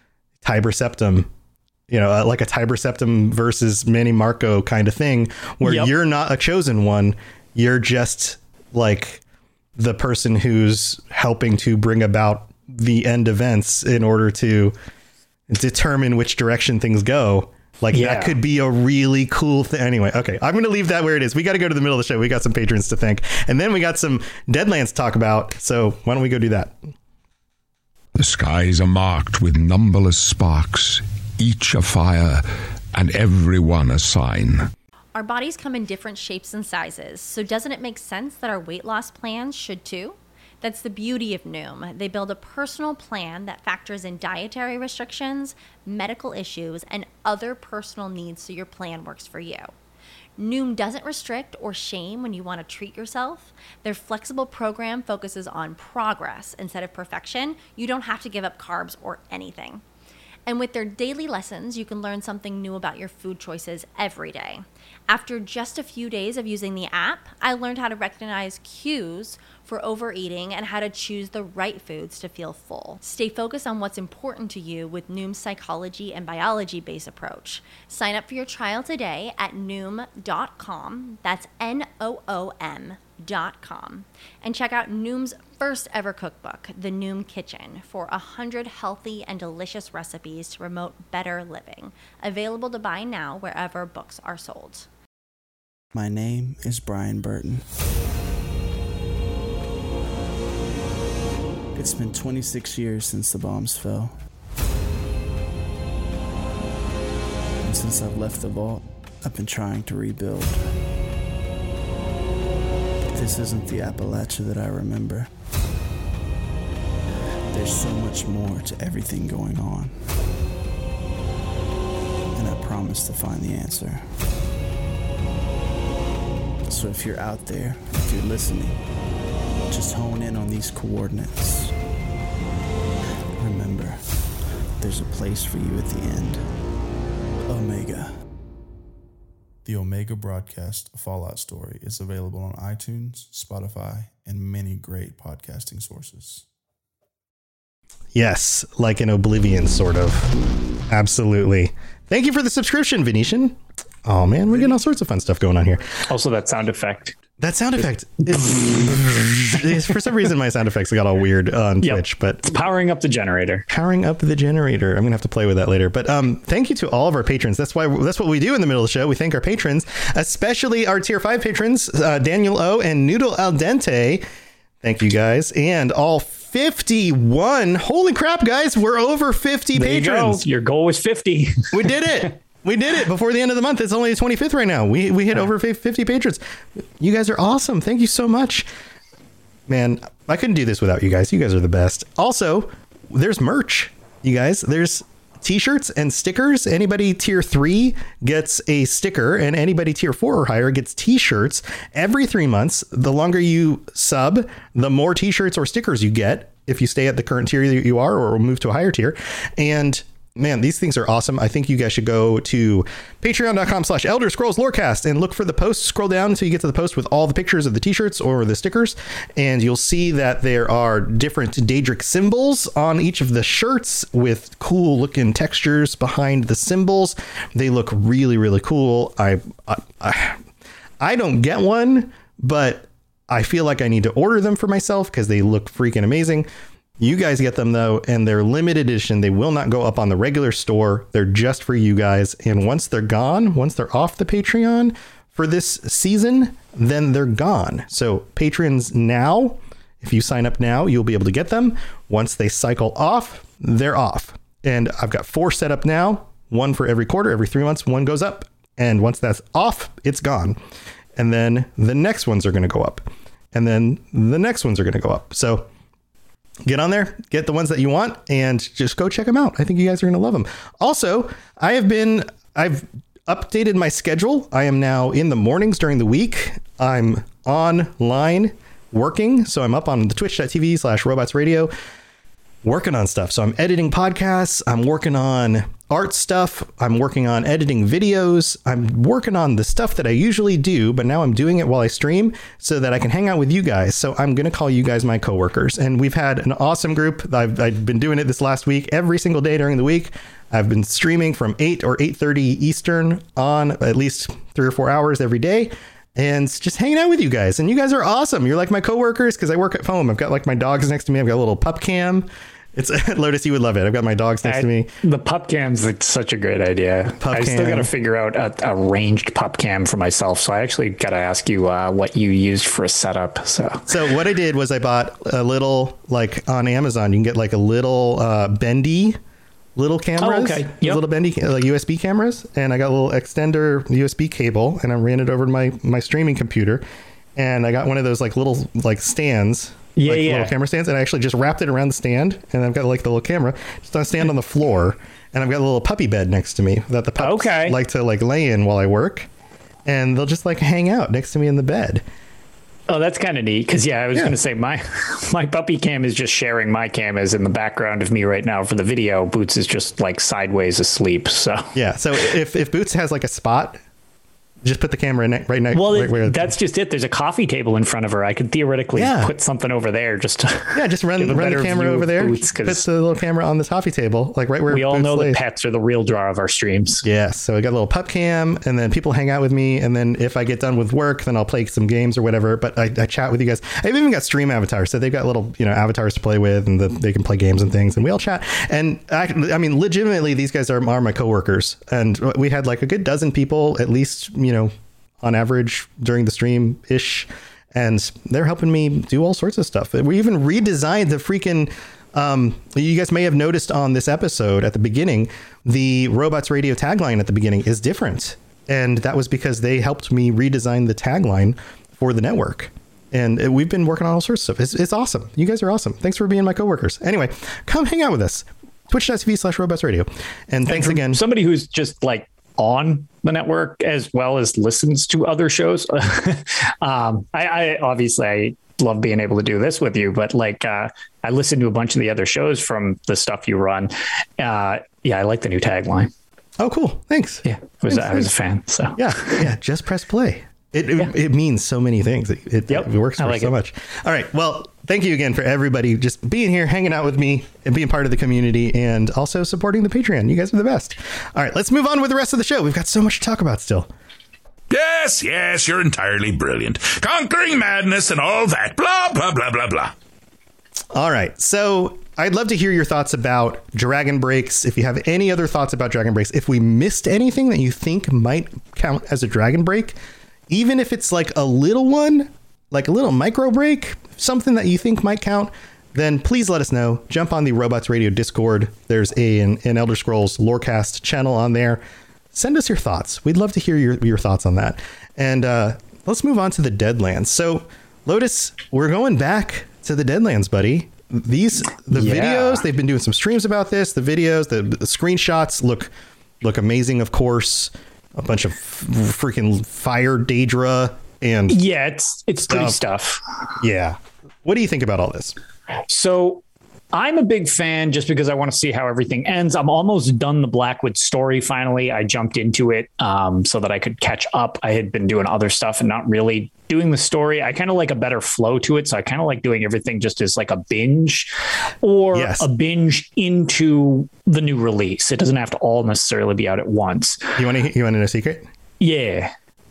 Tiber Septim, you know, uh, like a Tiber Septim versus Manny Marco kind of thing, where yep. you're not a chosen one. You're just like the person who's helping to bring about the end events in order to determine which direction things go. Like yeah. that could be a really cool thing. Anyway, okay, I'm going to leave that where it is. We got to go to the middle of the show. We got some patrons to thank, and then we got some Deadlands to talk about. So why don't we go do that? The skies are marked with numberless sparks, each a fire, and every one a sign. Our bodies come in different shapes and sizes, so doesn't it make sense that our weight loss plans should too? That's the beauty of Noom. They build a personal plan that factors in dietary restrictions, medical issues, and other personal needs so your plan works for you. Noom doesn't restrict or shame when you want to treat yourself. Their flexible program focuses on progress instead of perfection. You don't have to give up carbs or anything. And with their daily lessons, you can learn something new about your food choices every day. After just a few days of using the app, I learned how to recognize cues for overeating and how to choose the right foods to feel full. Stay focused on what's important to you with Noom's psychology and biology-based approach. Sign up for your trial today at noom dot com. That's N O O M dot com. And check out Noom's first ever cookbook, The Noom Kitchen, for one hundred healthy and delicious recipes to promote better living. Available to buy now wherever books are sold. My name is Brian Burton. It's been twenty-six years since the bombs fell. And since I've left the vault, I've been trying to rebuild. But this isn't the Appalachia that I remember. There's so much more to everything going on. And I promise to find the answer. So if you're out there, if you're listening, just hone in on these coordinates. Remember, there's a place for you at the end. Omega. The Omega Broadcast Fallout Story is available on iTunes, Spotify, and many great podcasting sources. Yes, like an Oblivion, sort of. Absolutely. Thank you for the subscription, Venetian. Oh, man, we're getting all sorts of fun stuff going on here. Also, that sound effect. That sound effect. It's, it's, for some reason, my sound effects got all weird on yep. Twitch. But it's powering up the generator. Powering up the generator. I'm going to have to play with that later. But um, thank you to all of our patrons. That's why that's what we do in the middle of the show. We thank our patrons, especially our tier five patrons, uh, Daniel O and Noodle Al Dente. Thank you, guys. And all fifty-one. Holy crap, guys. We're over fifty there patrons. You go. Your goal was fifty. We did it. We did it before the end of the month. It's only the twenty-fifth right now. We we hit over fifty patrons. You guys are awesome. Thank you so much. Man, I couldn't do this without you guys. You guys are the best. Also, there's merch, you guys. There's t-shirts and stickers. Anybody tier three gets a sticker, and anybody tier four or higher gets t-shirts every three months. The longer you sub, the more t-shirts or stickers you get if you stay at the current tier that you are or move to a higher tier. And man, these things are awesome. I think you guys should go to patreon.com slash Elder Scrolls Lorecast and look for the post. Scroll down until you get to the post with all the pictures of the t-shirts or the stickers. And you'll see that there are different Daedric symbols on each of the shirts with cool looking textures behind the symbols. They look really, really cool. I, I, I, I don't get one, but I feel like I need to order them for myself because they look freaking amazing. You guys get them, though, and they're limited edition. They will not go up on the regular store. They're just for you guys. And once they're gone, once they're off the Patreon for this season, then they're gone. So patrons now, if you sign up now, you'll be able to get them. Once they cycle off, they're off. And I've got four set up now, one for every quarter. Every three months, one goes up. And once that's off, it's gone. And then the next ones are going to go up. And then the next ones are going to go up. So get on there, get the ones that you want, and just go check them out. I think you guys are going to love them. Also, I have been, I've updated my schedule. I am now in the mornings during the week. I'm online working. So I'm up on the twitch.tv slash robots radio working on stuff. So I'm editing podcasts. I'm working on art stuff. I'm working on editing videos. I'm working on the stuff that I usually do, but now I'm doing it while I stream so that I can hang out with you guys. So I'm going to call you guys my coworkers. And we've had an awesome group. I've, I've been doing it this last week, every single day during the week. I've been streaming from eight or eight thirty Eastern on at least three or four hours every day. And just hanging out with you guys. And you guys are awesome. You're like my coworkers because I work at home. I've got like my dogs next to me. I've got a little pup cam. It's Lotus, you would love it. I've got my dogs next I, to me. The pup cam's like such a great idea. Pup I cam. still got to figure out a, a ranged pup cam for myself. So I actually got to ask you uh, what you used for a setup. So, so what I did was I bought a little, like on Amazon, you can get like a little uh, bendy little cameras. Oh, okay. Yep. Little bendy like U S B cameras. And I got a little extender U S B cable and I ran it over to my, my streaming computer. And I got one of those like little like stands. Yeah, like yeah. little camera stands, and I actually just wrapped it around the stand, and I've got like the little camera just on a stand on the floor, and I've got a little puppy bed next to me that the pups okay. like to like lay in while I work, and they'll just like hang out next to me in the bed. Oh, that's kind of neat. Because yeah, I was Yeah. going to say my my puppy cam is just sharing my cameras in the background of me right now for the video. Boots is just like sideways asleep. So Yeah, so if if Boots has like a spot, just put the camera ne- right next. well, right it, where that's just it. There's a coffee table in front of her. I could theoretically Yeah. put something over there just to yeah, just run give a run the better camera view over of there. Boots, Put 'cause the little camera on this coffee table, like right where we all Boots know lays. that pets are the real draw of our streams. Yeah, so I got a little pup cam, and then people hang out with me, and then if I get done with work, then I'll play some games or whatever. But I, I chat with you guys. I've even got stream avatars, so they've got little you know avatars to play with, and the, they can play games and things, and we all chat. And I, I mean, legitimately, these guys are, are my coworkers, and we had like a good dozen people at least, you know, on average during the stream ish, and they're helping me do all sorts of stuff. We even redesigned the freaking. Um, you guys may have noticed on this episode at the beginning, the Robots Radio tagline at the beginning is different. And that was because they helped me redesign the tagline for the network. And we've been working on all sorts of stuff. It's, it's awesome. You guys are awesome. Thanks for being my coworkers. Anyway, come hang out with us. Twitch.tv slash Robots Radio. And thanks and again. Somebody who's just like on the network as well as listens to other shows. um, I, I obviously I love being able to do this with you, but like uh, I listen to a bunch of the other shows from the stuff you run. Uh, yeah, I like the new tagline. Oh, cool. Thanks. Yeah, I was, Thanks, I was a thanks. fan. So yeah, yeah, just press play. It it, Yeah. it means so many things. It, it, Yep, it works I for like so it. much. All right. Well, thank you again for everybody just being here, hanging out with me, and being part of the community, and also supporting the Patreon. You guys are the best. All right, let's move on with the rest of the show. We've got so much to talk about still. Yes, yes, you're entirely brilliant. Conquering madness and all that. Blah, blah, blah, blah, blah. All right. So I'd love to hear your thoughts about Dragon Breaks. If you have any other thoughts about Dragon Breaks, if we missed anything that you think might count as a Dragon Break, even if it's like a little one, like a little micro break, something that you think might count, then please let us know. Jump on the Robots Radio Discord. There's a, an, an Elder Scrolls Lorecast channel on there. Send us your thoughts. We'd love to hear your, your thoughts on that. And uh, let's move on to the Deadlands. So, Lotus, we're going back to the Deadlands, buddy. These the Yeah. videos, they've been doing some streams about this. The videos, the, the screenshots look look amazing, of course. A bunch of f- freaking fire Daedra and yeah, it's it's pretty Stuff. stuff. yeah. What do you think about all this? So I'm a big fan just because I want to see how everything ends. I'm almost done the Blackwood story. Finally, I jumped into it um, so that I could catch up. I had been doing other stuff and not really doing the story. I kind of like a better flow to it. So I kind of like doing everything just as like a binge or Yes. a binge into the new release. It doesn't have to all necessarily be out at once. You want to you want to know a secret? Yeah.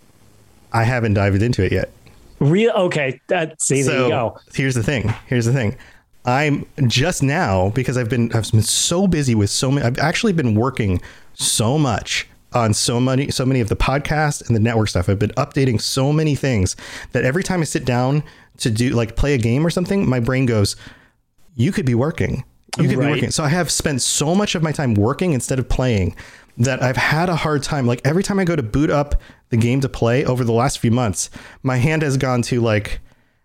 I haven't dived into it yet. Real. Okay. That, see, there So you go. here's the thing. Here's the thing. I'm just now because I've been I've been so busy with so many. I've actually been working so much on so many so many of the podcast and the network stuff. I've been updating so many things that every time I sit down to do like play a game or something, my brain goes, "You could be working. You could Right. be working." So I have spent so much of my time working instead of playing that I've had a hard time. Like every time I go to boot up the game to play over the last few months, my hand has gone to like.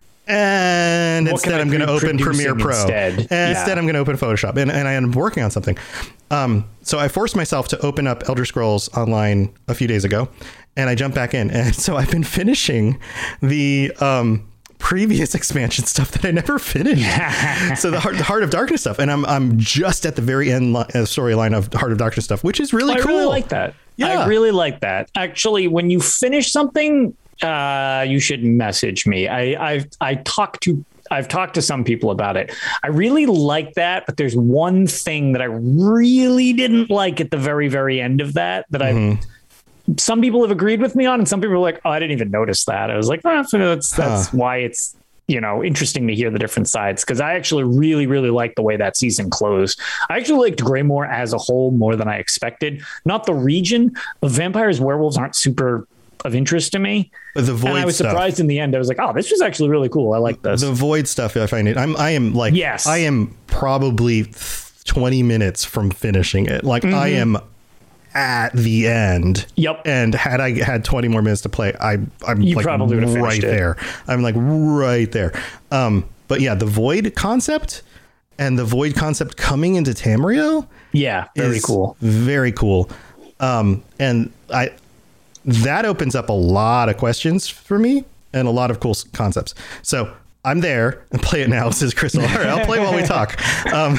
And What can instead, I I'm going to be open Premiere producing Pro. instead? And Yeah. instead, I'm going to open Photoshop. And, and I am working on something. Um, so I forced myself to open up Elder Scrolls Online a few days ago. And I jumped back in. And so I've been finishing the um, previous expansion stuff that I never finished. So the Heart, the Heart of Darkness stuff, and I'm I'm just at the very end li- uh, storyline of Heart of Darkness stuff, which is really I cool. really like that. Yeah. I really like that. Actually, when you finish something, uh, you should message me. I I've I talked to I've talked to some people about it. I really like that, but there's one thing that I really didn't like at the very, very end of that, that mm-hmm. I, some people have agreed with me on, and some people are like, oh, I didn't even notice that. I was like, oh, that's, that's huh. why it's, you know, interesting to hear the different sides. Cause I actually really, really liked the way that season closed. I actually liked Greymoor as a whole more than I expected. Not the region, but vampires, werewolves aren't super of interest to me. But the Void and I was stuff, surprised in the end. I was like, oh, this was actually really cool. I like this. The Void stuff, I find it. I'm, I am like, yes. I am probably twenty minutes from finishing it. Like mm-hmm. I am at the end. Yep. And had I had twenty more minutes to play, I, I'm you like probably would have right finished it. there. I'm like right there. Um, but yeah, the Void concept and the Void concept coming into Tamriel. Yeah. Very cool. Very cool. Um, and I, that opens up a lot of questions for me and a lot of cool concepts. So I'm there and play it now, says Crystal. All right, I'll play while we talk. Um,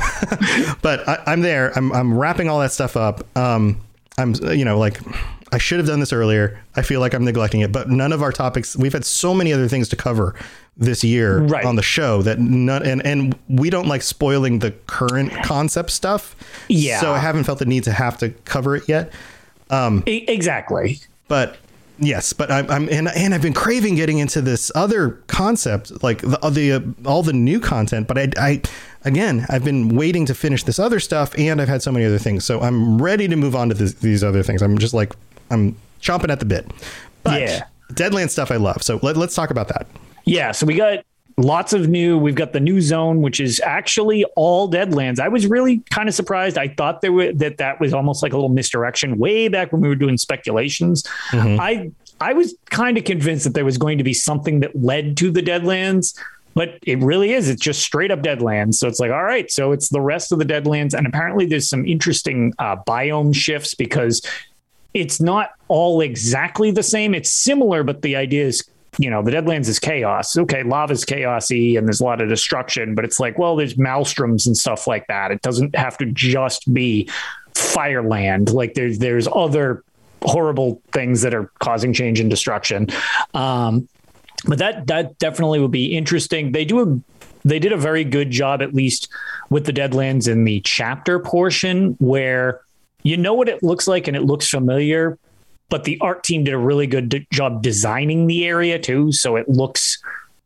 but I, I'm there. I'm, I'm wrapping all that stuff up. Um, I'm, you know, like I should have done this earlier. I feel like I'm neglecting it, but none of our topics, we've had so many other things to cover this year right. on the show that none, and, and we don't like spoiling the current concept stuff. Yeah. So I haven't felt the need to have to cover it yet. Um, e- exactly. But yes, but I'm, I'm and, and I've been craving getting into this other concept, like the, the uh, all the new content. But I, I, again, I've been waiting to finish this other stuff, and I've had so many other things. So I'm ready to move on to this, these other things. I'm just like I'm chomping at the bit. But yeah. Deadlands stuff I love. So let, let's talk about that. Yeah. So we got lots of new. We've got the new zone, which is actually all Deadlands. I was really kind of surprised. I thought there were, that that was almost like a little misdirection way back when we were doing speculations. Mm-hmm. I I was kind of convinced that there was going to be something that led to the Deadlands, but it really is. It's just straight up Deadlands. So it's like, all right, so it's the rest of the Deadlands. And apparently there's some interesting uh, biome shifts because it's not all exactly the same. It's similar, but the idea is, you know, the Deadlands is chaos. Okay, lava's chaos-y and there's a lot of destruction, but it's like, well, there's maelstroms and stuff like that. It doesn't have to just be Fireland. Like there's there's other horrible things that are causing change and destruction. Um, but that that definitely would be interesting. They do a they did a very good job, at least with the Deadlands in the chapter portion, where you know what it looks like and it looks familiar. But the art team did a really good d- job designing the area too. So it looks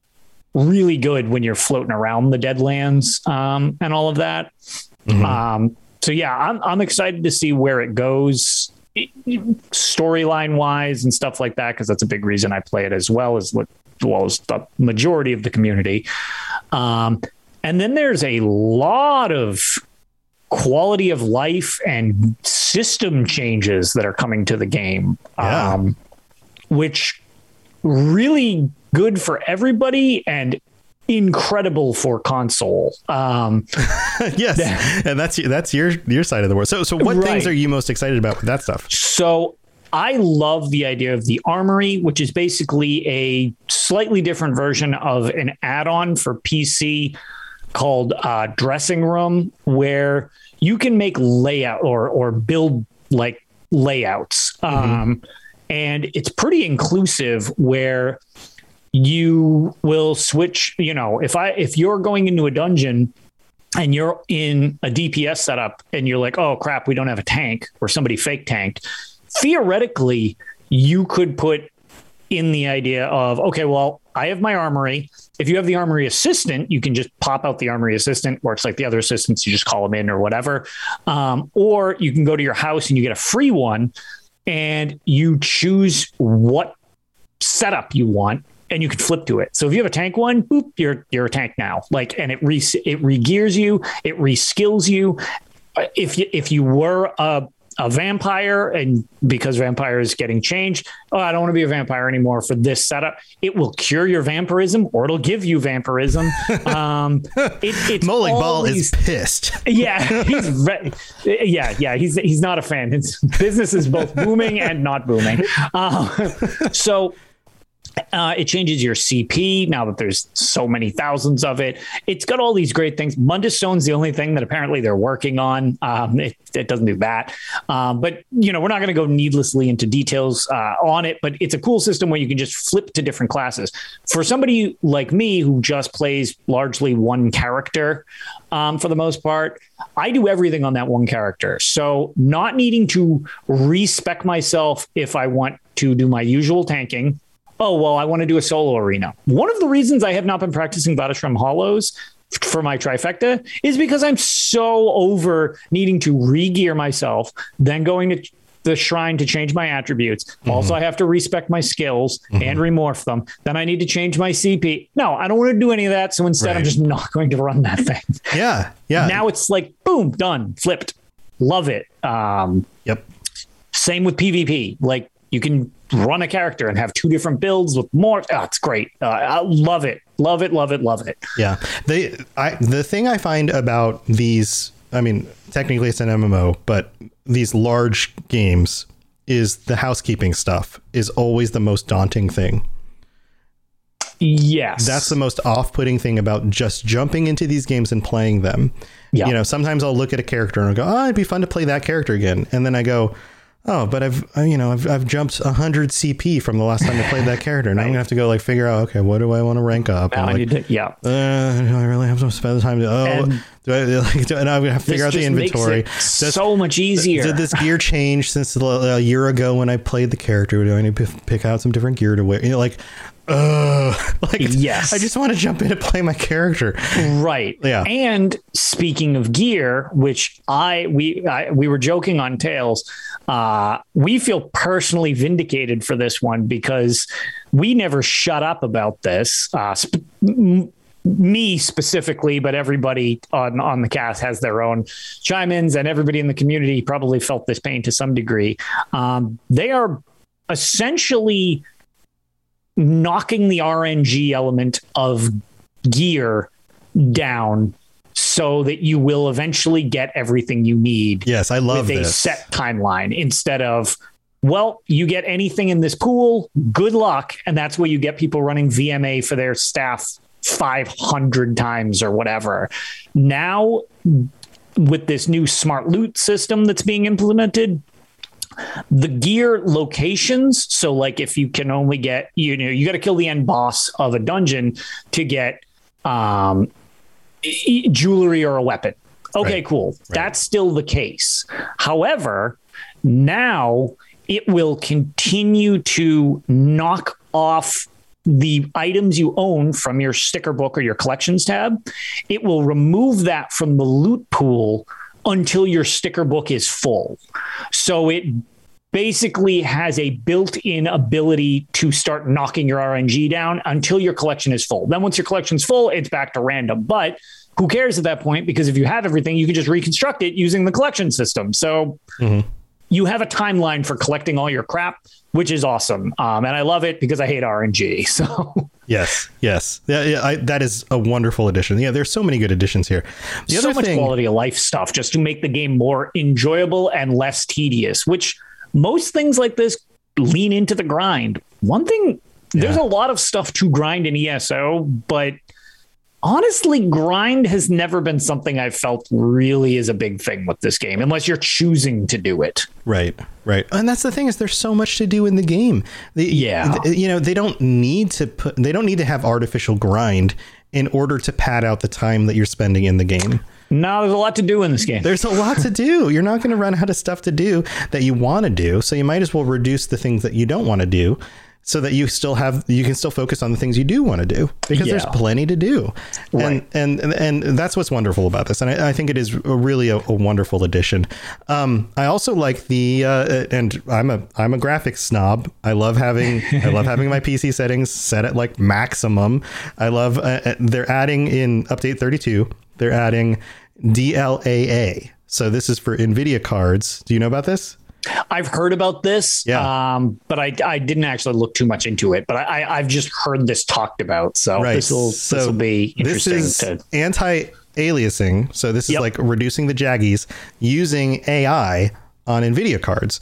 really good when you're floating around the Deadlands um, and all of that. Mm-hmm. Um, so yeah, I'm, I'm excited to see where it goes storyline wise and stuff like that. Cause that's a big reason I play it as well as, as well as the majority of the community. Um, and then there's a lot of quality of life and system changes that are coming to the game, yeah. um, which really good for everybody and incredible for console. Um, yes. And that's, that's your, your side of the world. So, so what right. things are you most excited about with that stuff? So I love the idea of the Armory, which is basically a slightly different version of an add-on for P C called uh, Dressing Room, where you can make layout or or build like layouts. Mm-hmm. Um, and it's pretty inclusive where you will switch, you know, if I if you're going into a dungeon and you're in a D P S setup and you're like, oh, crap, we don't have a tank or somebody fake tanked. Theoretically, you could put in the idea of, OK, well, I have my Armory. If you have the Armory assistant, you can just pop out the Armory assistant, works like the other assistants. You just call them in or whatever. Um, or you can go to your house and you get a free one and you choose what setup you want and you can flip to it. So if you have a tank one, boop, you're, you're a tank now. Like, and it re it re-gears you, it re-skills you. If you, if you were a, a vampire and because vampire is getting changed, oh, I don't want to be a vampire anymore for this setup. It will cure your vampirism or it'll give you vampirism. Um, it, it's Molig Ball always, is pissed. Yeah, he's re- yeah, yeah. He's he's not a fan. His business is both booming and not booming. Uh, so Uh, it changes your C P now that there's so many thousands of it. It's got all these great things. Mundus Stone's the only thing that apparently they're working on. Um, it, it doesn't do that. Um, but, you know, we're not going to go needlessly into details uh, on it, but it's a cool system where you can just flip to different classes. For somebody like me who just plays largely one character, um, for the most part, I do everything on that one character. So not needing to respec myself if I want to do my usual tanking. Oh, well, I want to do a solo arena. One of the reasons I have not been practicing Vateshram Hollows for my trifecta is because I'm so over needing to re-gear myself, then going to the shrine to change my attributes. Mm-hmm. Also, I have to respec my skills mm-hmm. and remorph them. Then I need to change my C P. No, I don't want to do any of that. So instead, right. I'm just not going to run that thing. Yeah, yeah. Now it's like, boom, done, flipped. Love it. Um, yep. Same with PvP. Like, you can run a character and have two different builds with more. Oh, it's great. Uh, I love it. Love it. Love it. Love it. Yeah. They, I, the thing I find about these, I mean, technically it's an M M O, but these large games is the housekeeping stuff is always the most daunting thing. Yes. That's the most off-putting thing about just jumping into these games and playing them. Yeah. You know, sometimes I'll look at a character and I'll go, oh, it'd be fun to play that character again. And then I go, oh, but I've, you know, I've, I've jumped one hundred C P from the last time I played that character. Now right. I'm gonna have to go like figure out, okay, what do I want to rank up? Now like, I need to, yeah. Uh, do I really have to spend the time to, oh, and do I, like, do, and I'm gonna have to figure out the inventory. Does, so much easier. Did this gear change since a year ago when I played the character? Do I need to pick out some different gear to wear? You know, like, uh, like, yes, I just want to jump in and play my character. Right. Yeah. And speaking of gear, which I, we, I, we were joking on Tales, uh, we feel personally vindicated for this one because we never shut up about this. Uh, sp- m- me specifically, but everybody on, on the cast has their own chime-ins, and everybody in the community probably felt this pain to some degree. Um, they are essentially knocking the R N G element of gear down so that you will eventually get everything you need. Yes, I love with this. A set timeline instead of, well, you get anything in this pool, good luck. And that's where you get people running V M A for their staff five hundred times or whatever. Now, with this new smart loot system that's being implemented, the gear locations. So like if you can only get, you know, you got to kill the end boss of a dungeon to get um, e- jewelry or a weapon. Okay, right. Cool. Right. That's still the case. However, now it will continue to knock off the items you own from your sticker book or your collections tab. It will remove that from the loot pool until your sticker book is full. So it basically has a built-in ability to start knocking your R N G down until your collection is full. Then once your collection's full, it's back to random. But who cares at that point? Because if you have everything, you can just reconstruct it using the collection system. So mm-hmm. you have a timeline for collecting all your crap, which is awesome. Um, and I love it because I hate R N G. So yes, yes. Yeah, yeah I, that is a wonderful addition. Yeah, there's so many good additions here. The so other much thing, quality of life stuff just to make the game more enjoyable and less tedious, which most things like this lean into the grind. One thing, there's yeah. a lot of stuff to grind in E S O, but honestly, grind has never been something I've felt really is a big thing with this game, unless you're choosing to do it. Right, right. And that's the thing is there's so much to do in the game. They, yeah. You know, they don't need to put, they don't need to have artificial grind in order to pad out the time that you're spending in the game. No, there's a lot to do in this game. There's a lot to do. You're not going to run out of stuff to do that you want to do. So you might as well reduce the things that you don't want to do so that you still have, you can still focus on the things you do want to do because yeah. there's plenty to do. Right. And, and, and that's what's wonderful about this. And I, I think it is a really a, a wonderful addition. Um, I also like the, uh, and I'm a, I'm a graphics snob. I love having, I love having my P C settings set at like maximum. I love, uh, they're adding in update thirty-two, they're adding D L A A. So this is for NVIDIA cards. Do you know about this? I've heard about this, yeah. um, but I, I didn't actually look too much into it. But I, I've just heard this talked about, so right. this will so this will be interesting. This is to... anti-aliasing, so this is yep. like reducing the jaggies using A I on NVIDIA cards.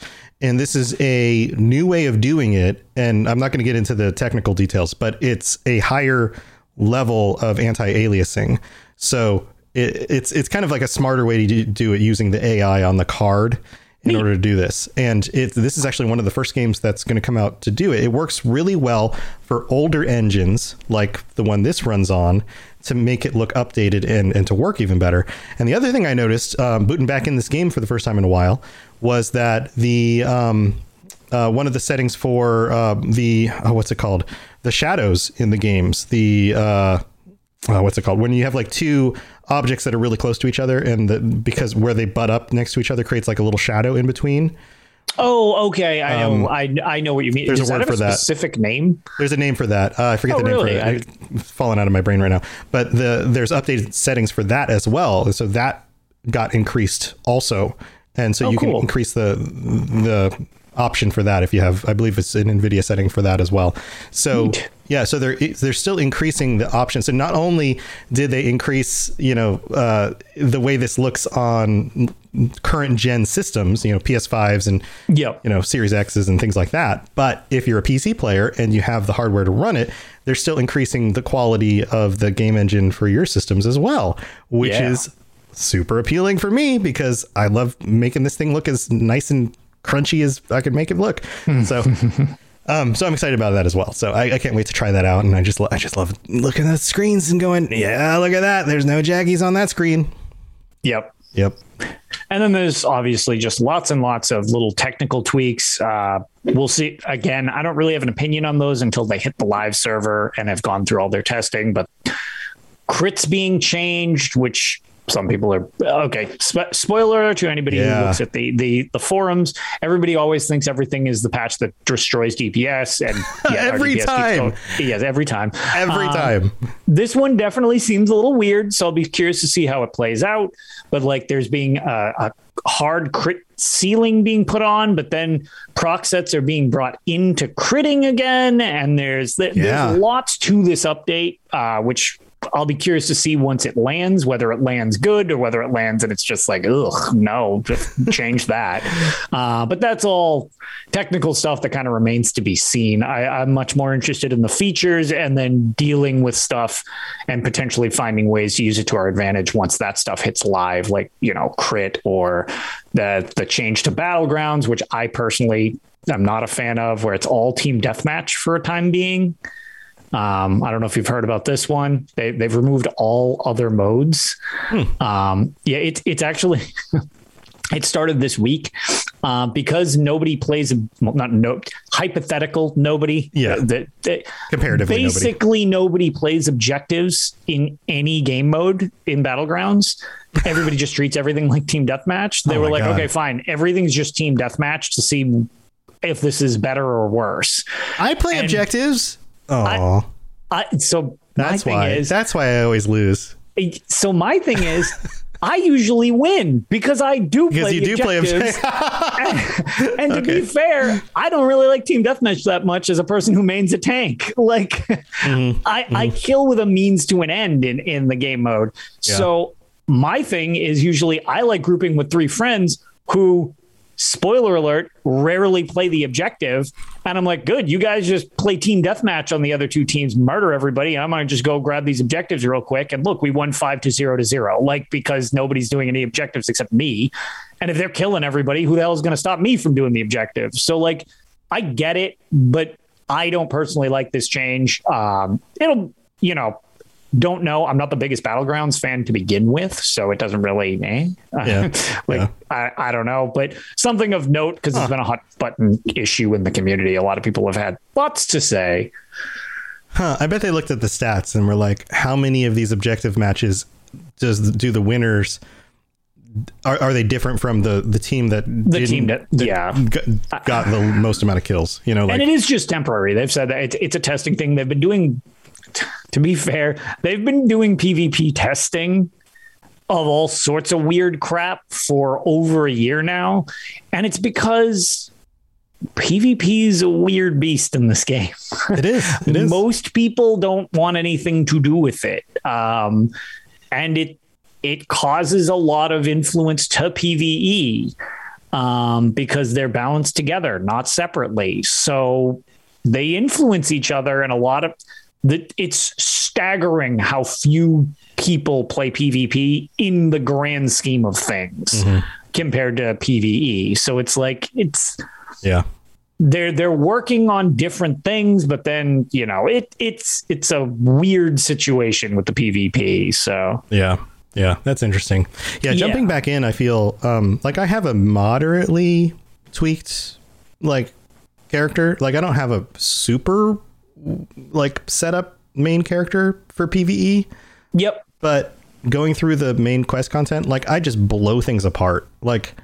And this is a new way of doing it. And I'm not going to get into the technical details, but it's a higher level of anti-aliasing. So it, it's it's kind of like a smarter way to do it using the A I on the card in Neat. order to do this. And it, this is actually one of the first games that's going to come out to do it. It works really well for older engines like the one this runs on to make it look updated and, and to work even better. And the other thing I noticed um, booting back in this game for the first time in a while was that the um, uh, one of the settings for uh, the oh, what's it called? The shadows in the games. The uh, uh, what's it called? When you have like two objects that are really close to each other, and the, because where they butt up next to each other creates like a little shadow in between. Oh, okay. I know. Um, I I know what you mean. There's Does a word that have for a that. Specific name? There's a name for that. Uh, I forget oh, the name really? for it. I, it's falling out of my brain right now. But the there's updated settings for that as well. So that got increased also. And so oh, you cool. can increase the the option for that if you have, I believe it's an NVIDIA setting for that as well. So Neat. yeah, so they're they're still increasing the options. So not only did they increase, you know, uh, the way this looks on current gen systems, you know, P S fives and yep. you know, Series X's and things like that. But if you're a P C player and you have the hardware to run it, they're still increasing the quality of the game engine for your systems as well, which yeah. is super appealing for me because I love making this thing look as nice and crunchy as I can make it look. So, um, so I'm excited about that as well. So I, I can't wait to try that out. And I just, I just love looking at the screens and going, yeah, look at that. There's no jaggies on that screen. Yep. Yep. And then there's obviously just lots and lots of little technical tweaks. Uh, we'll see. Again, I don't really have an opinion on those until they hit the live server and have gone through all their testing, but crits being changed, which some people are okay. Sp- spoiler to anybody yeah. who looks at the, the, the forums. Everybody always thinks everything is the patch that destroys D P S, and yeah, every time. Yes, every time. Every um, time. This one definitely seems a little weird, so I'll be curious to see how it plays out. But like, there's being a, a hard crit ceiling being put on, but then proc sets are being brought into critting again, and there's there's yeah. lots to this update, uh, which I'll be curious to see once it lands, whether it lands good or whether it lands and it's just like, ugh, no, just change that. Uh, but that's all technical stuff that kind of remains to be seen. I, I'm much more interested in the features and then dealing with stuff and potentially finding ways to use it to our advantage once that stuff hits live, like, you know, crit or the the change to battlegrounds, which I personally am not a fan of, where it's all team deathmatch for a time being. Um, I don't know if you've heard about this one. They, they've removed all other modes. Hmm. Um, yeah, it's it's actually it started this week uh, because nobody plays. Well, not no hypothetical nobody. Yeah, that comparatively, basically nobody. nobody plays objectives in any game mode in Battlegrounds. Everybody just treats everything like team deathmatch. They oh were like, God. okay, fine, everything's just team deathmatch to see if this is better or worse. I play and objectives. Oh, I, I, so that's my why. Thing is, that's why I always lose. So my thing is, I usually win because I do because play you the do objectives. play and, and to okay. be fair, I don't really like team deathmatch that much as a person who mains a tank. Like, mm-hmm. I, mm-hmm. I kill with a means to an end in in the game mode. Yeah. So my thing is usually I like grouping with three friends who, spoiler alert, rarely play the objective. And I'm like, good, you guys just play team deathmatch on the other two teams, murder everybody. I'm going to just go grab these objectives real quick. And look, we won five to zero to zero, like, because nobody's doing any objectives except me. And if they're killing everybody, who the hell is going to stop me from doing the objectives? So like, I get it, but I don't personally like this change. Um, it'll, you know, don't know. I'm not the biggest Battlegrounds fan to begin with, so it doesn't really, eh? Yeah. like, yeah. I, I don't know, but something of note, because huh. it's been a hot button issue in the community. A lot of people have had lots to say. Huh. I bet they looked at the stats and were like, how many of these objective matches does do the winners are, are they different from the the team that the team that, that yeah got, got the most amount of kills, you know, like, and it is just temporary. They've said that it's, it's a testing thing. They've been doing, to be fair, they've been doing PvP testing of all sorts of weird crap for over a year now. And it's because PvP is a weird beast in this game. It is. It is. Most people don't want anything to do with it. Um, and it, it causes a lot of influence to PvE. um, because they're balanced together, not separately. So they influence each other, and a lot of the, it's staggering how few people play PvP in the grand scheme of things mm-hmm. compared to PvE. So it's like, it's, yeah, they're, they're working on different things, but then, you know, it, it's, it's a weird situation with the PvP. So yeah. Yeah, that's interesting. Yeah, jumping yeah. back in, I feel um, like I have a moderately tweaked like character. Like I don't have a super like setup main character for PvE. Yep. But going through the main quest content, like I just blow things apart. Like,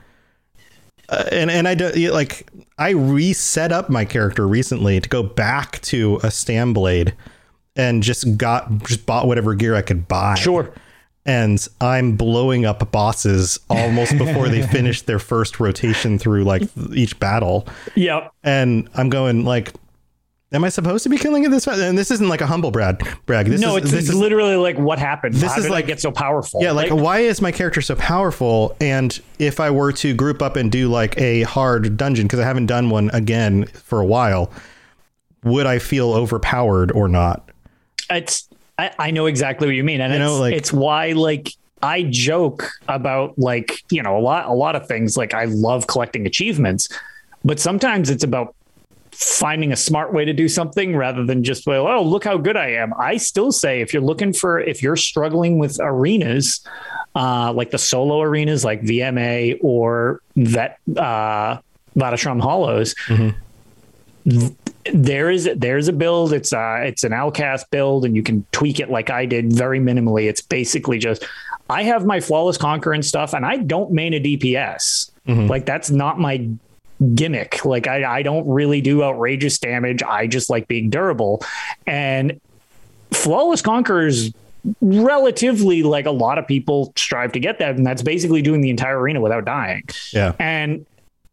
uh, and and I do like I reset up my character recently to go back to a Stam Blade and just got just bought whatever gear I could buy. Sure. And I'm blowing up bosses almost before they finish their first rotation through like each battle. Yep. And I'm going like, am I supposed to be killing it this fast? And this isn't like a humble brag. brag. This no, is, it's, this it's is, literally like what happened. This How is did like I get so powerful. Yeah, like, like why is my character so powerful? And if I were to group up and do like a hard dungeon, because I haven't done one again for a while, would I feel overpowered or not? It's. I, I know exactly what you mean. And you it's, know, like, it's why, like, I joke about, like, you know, a lot, a lot of things. Like, I love collecting achievements, but sometimes it's about finding a smart way to do something rather than just, well, oh, look how good I am. I still say if you're looking for, if you're struggling with arenas, uh, like the solo arenas, like V M A or that, uh, Vatashram Hollows, mm-hmm. th- There is there's a build. It's uh it's an Alcast build, and you can tweak it like I did very minimally. It's basically just I have my Flawless Conquer and stuff, and I don't main a D P S. Mm-hmm. Like that's not my gimmick. Like I, I don't really do outrageous damage. I just like being durable. And Flawless Conquer is relatively like a lot of people strive to get that, and that's basically doing the entire arena without dying. Yeah. And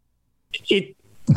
it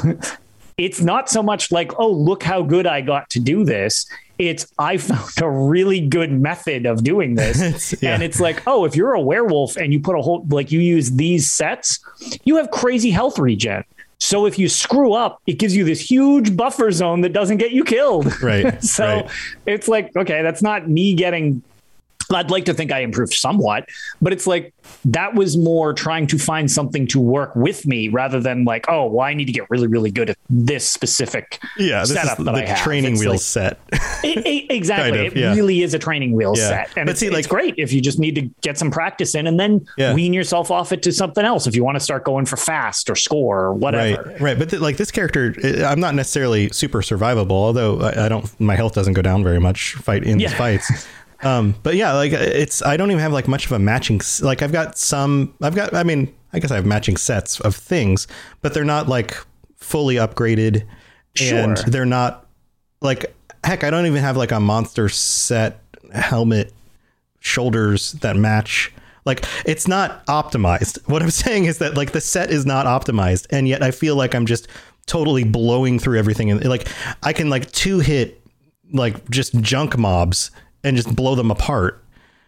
it's not so much like, oh, look how good I got to do this. It's I found a really good method of doing this. it's, yeah. And it's like, oh, if you're a werewolf and you put a whole, like you use these sets, you have crazy health regen. So if you screw up, it gives you this huge buffer zone that doesn't get you killed. Right. so right. It's like, okay, that's not me getting, I'd like to think I improved somewhat, but it's like, that was more trying to find something to work with me rather than like, oh, well, I need to get really, really good at this specific yeah, this setup is that the I have. Training it's wheel like, set. it, it, exactly. kind of, it yeah. really is a training wheel yeah. set. And but it's, see, like, it's great if you just need to get some practice in and then yeah. wean yourself off it to something else. If you want to start going for fast or score or whatever. Right. Right. But th- like this character, I'm not necessarily super survivable, although I, I don't, my health doesn't go down very much fight in yeah. these fights. Um, but yeah, like it's, I don't even have like much of a matching, like I've got some, I've got, I mean, I guess I have matching sets of things, but they're not like fully upgraded sure. and they're not like, heck, I don't even have like a monster set helmet shoulders that match. Like it's not optimized. What I'm saying is that like the set is not optimized. And yet I feel like I'm just totally blowing through everything. And like, I can like two hit like just junk mobs and just blow them apart.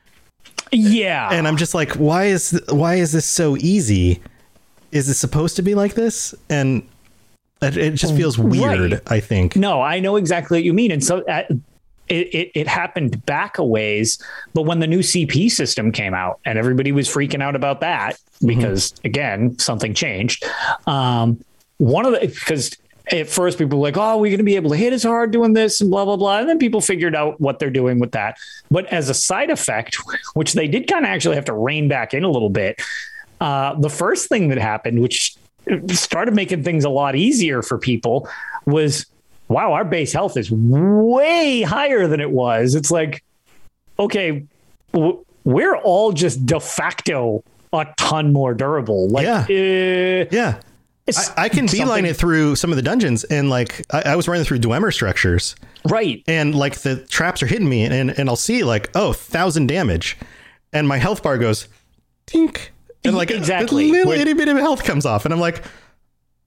Yeah. And I'm just like, why is, why is this so easy? Is it supposed to be like this? And it, it just feels weird, right. I think. No, I know exactly what you mean. And so uh, it, it, it happened back a ways, but when the new C P system came out and everybody was freaking out about that, because mm-hmm. again, something changed. Um, one of the, because at first people were like, oh, we're going to be able to hit as hard doing this and blah, blah, blah. And then people figured out what they're doing with that. But as a side effect, which they did kind of actually have to rein back in a little bit. Uh, the first thing that happened, which started making things a lot easier for people, was, wow, our base health is way higher than it was. It's like, okay, w- we're all just de facto a ton more durable. Like, yeah. Uh, yeah. I, I can beeline it through some of the dungeons, and like I, I was running through Dwemer structures, right? And like the traps are hitting me, and and I'll see like oh thousand damage, and my health bar goes tink, and like exactly a little itty bit of health comes off, and I'm like,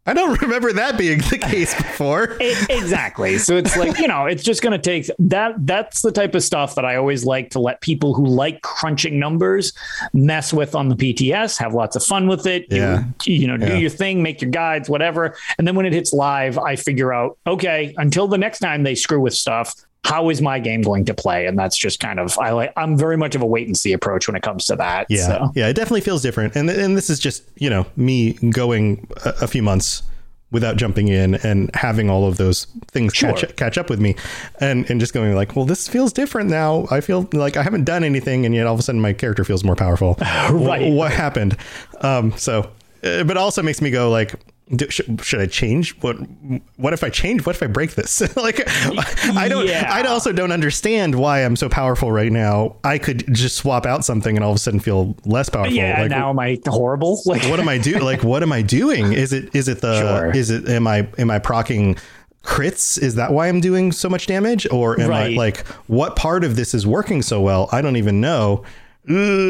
I don't remember that being the case before. It, exactly. So it's like, you know, it's just going to take that. That's the type of stuff that I always like to let people who like crunching numbers mess with on the P T S, have lots of fun with it. Yeah. You, you know, do Yeah. your thing, make your guides, whatever. And then when it hits live, I figure out, okay, until the next time they screw with stuff, how is my game going to play? And that's just kind of, I like, I'm very much of a wait and see approach when it comes to that. Yeah. So. Yeah. It definitely feels different. And and this is just, you know, me going a, a few months without jumping in and having all of those things Sure. catch, catch up with me and, and just going like, well, this feels different now. I feel like I haven't done anything. And yet all of a sudden my character feels more powerful. Right. What happened? Um, so, uh, but also makes me go like, Do, should, should I change? What What if I change? What if I break this? like, I don't. Yeah. I also don't understand why I'm so powerful right now. I could just swap out something and all of a sudden feel less powerful. Yeah. Like, Now am I horrible? Like, what am I doing? Like, what am I doing? Is it? Is it the? Sure. Is it? Am I? Am I procking crits? Is that why I'm doing so much damage? Or am Right. I like? What part of this is working so well? I don't even know. Uh,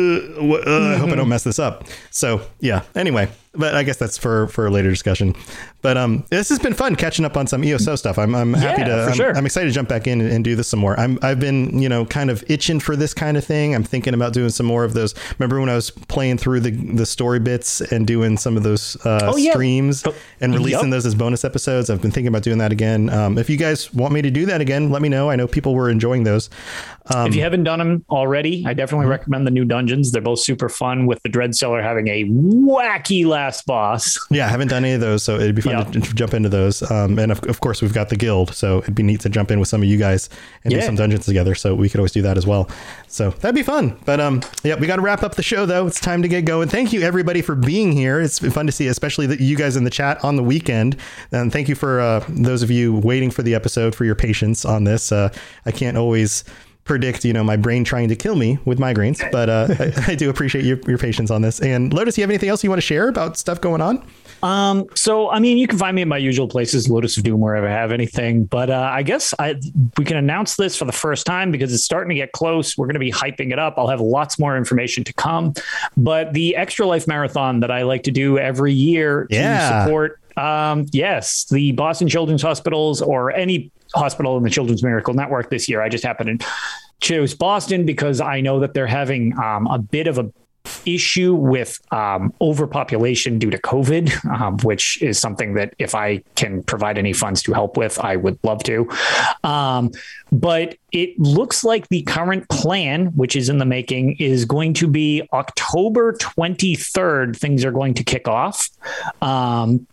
uh, I hope I don't mess this up. So yeah. Anyway, but I guess that's for for a later discussion. But um, this has been fun catching up on some E O S O stuff. I'm I'm happy Yeah, to. for I'm, sure. I'm excited to jump back in and, and do this some more. I'm I've been you know kind of itching for this kind of thing. I'm thinking about doing some more of those. Remember when I was playing through the the story bits and doing some of those uh, Oh, yeah. streams and releasing Yep. those as bonus episodes? I've been thinking about doing that again. Um, if you guys want me to do that again, let me know. I know people were enjoying those. Um, if you haven't done them already, I definitely recommend the new dungeons. They're both super fun, with the Dreadseller having a wacky last boss. Yeah, I haven't done any of those, so it'd be fun Yeah. to, to jump into those. Um, and of, of course, we've got the guild, so it'd be neat to jump in with some of you guys and do Yeah. some dungeons together. So we could always do that as well. So that'd be fun. But um, yeah, we got to wrap up the show though. It's time to get going. Thank you everybody for being here. It's been fun to see, especially the, you guys in the chat on the weekend. And thank you for uh, those of you waiting for the episode, for your patience on this. Uh, I can't always predict, you know, my brain trying to kill me with migraines, but uh, I, I do appreciate your, your patience on this. And Lotus, you have anything else you want to share about stuff going on? Um, so, I mean, you can find me in my usual places, Lotus of Doom, wherever I have anything. But uh, I guess I we can announce this for the first time because it's starting to get close. We're going to be hyping it up. I'll have lots more information to come. But the Extra Life Marathon that I like to do every year Yeah. to support, um, yes, the Boston Children's Hospitals or any hospital in the Children's Miracle Network this year. I just happened to choose Boston because I know that they're having um, a bit of a issue with um, overpopulation due to COVID, um, which is something that if I can provide any funds to help with, I would love to. Um, but it looks like the current plan, which is in the making, is going to be October twenty-third. Things are going to kick off. Um,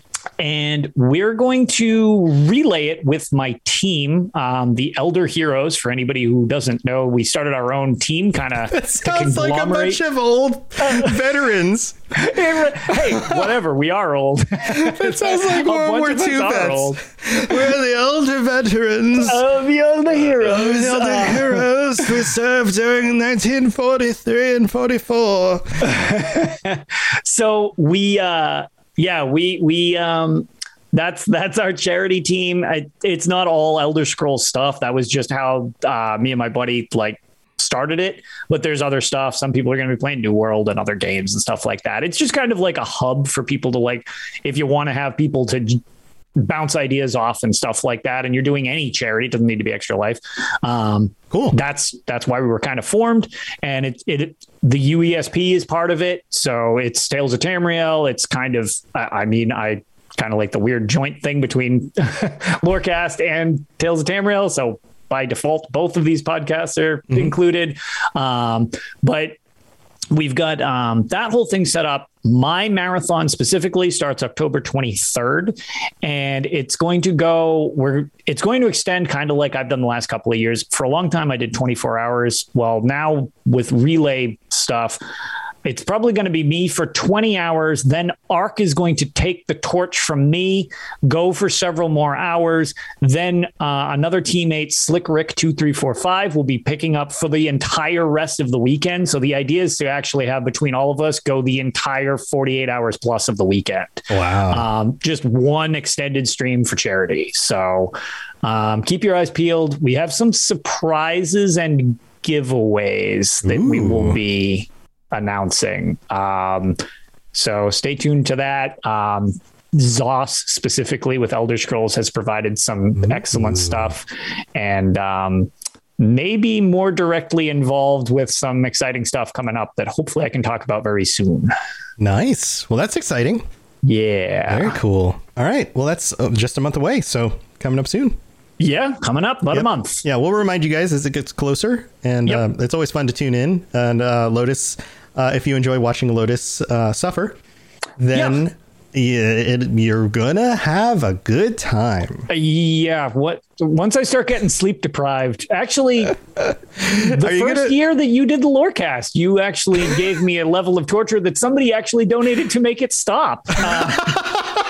And we're going to relay it with my team, um, the Elder Heroes. For anybody who doesn't know, we started our own team, kind of. It sounds like a bunch of old veterans. Hey, whatever. We are old. It sounds like A World bunch War of us Two are vets. old. We're the older veterans. Of the Elder Heroes. The older Uh, heroes who served during nineteen forty-three and forty-four. So we, uh, yeah, we we um, that's that's our charity team. I, it's not all Elder Scrolls stuff. That was just how uh, me and my buddy like started it. But there's other stuff. Some people are going to be playing New World and other games and stuff like that. It's just kind of like a hub for people to like, if you want to have people to j- bounce ideas off and stuff like that. And you're doing any charity, it doesn't need to be Extra Life. Um, Cool. That's that's why we were kind of formed, and it it the U E S P is part of it. So it's Tales of Tamriel. It's kind of I, I mean I kind of like the weird joint thing between Lorecast and Tales of Tamriel. So by default, both of these podcasts are mm-hmm. included. Um, but we've got um, that whole thing set up. My marathon specifically starts October twenty-third, and it's going to go where it's going to extend kind of like I've done the last couple of years. For a long time, I did twenty-four hours. Well, now with relay stuff, it's probably going to be me for twenty hours. Then Ark is going to take the torch from me, go for several more hours. Then uh, another teammate, Slick Rick two three four five, will be picking up for the entire rest of the weekend. So the idea is to actually have between all of us go the entire forty-eight hours plus of the weekend. Wow. Um, just one extended stream for charity. So um, keep your eyes peeled. We have some surprises and giveaways that Ooh. we will be announcing. Um, so stay tuned to that. Um, Zos specifically with Elder Scrolls has provided some mm-hmm. excellent stuff, and um, maybe more directly involved with some exciting stuff coming up that hopefully I can talk about very soon. Nice. Well, that's exciting. Yeah. Very cool. All right. Well, that's just a month away, so coming up soon. Yeah, coming up about yep. a month. Yeah, we'll remind you guys as it gets closer, and yep. uh, it's always fun to tune in. And uh, Lotus, uh, if you enjoy watching Lotus uh, suffer, then yeah. it, it, you're gonna have a good time. Uh, yeah. What? Once I start getting sleep deprived, actually, the first gonna... year that you did the Lorecast, you actually gave me a level of torture that somebody actually donated to make it stop. Uh,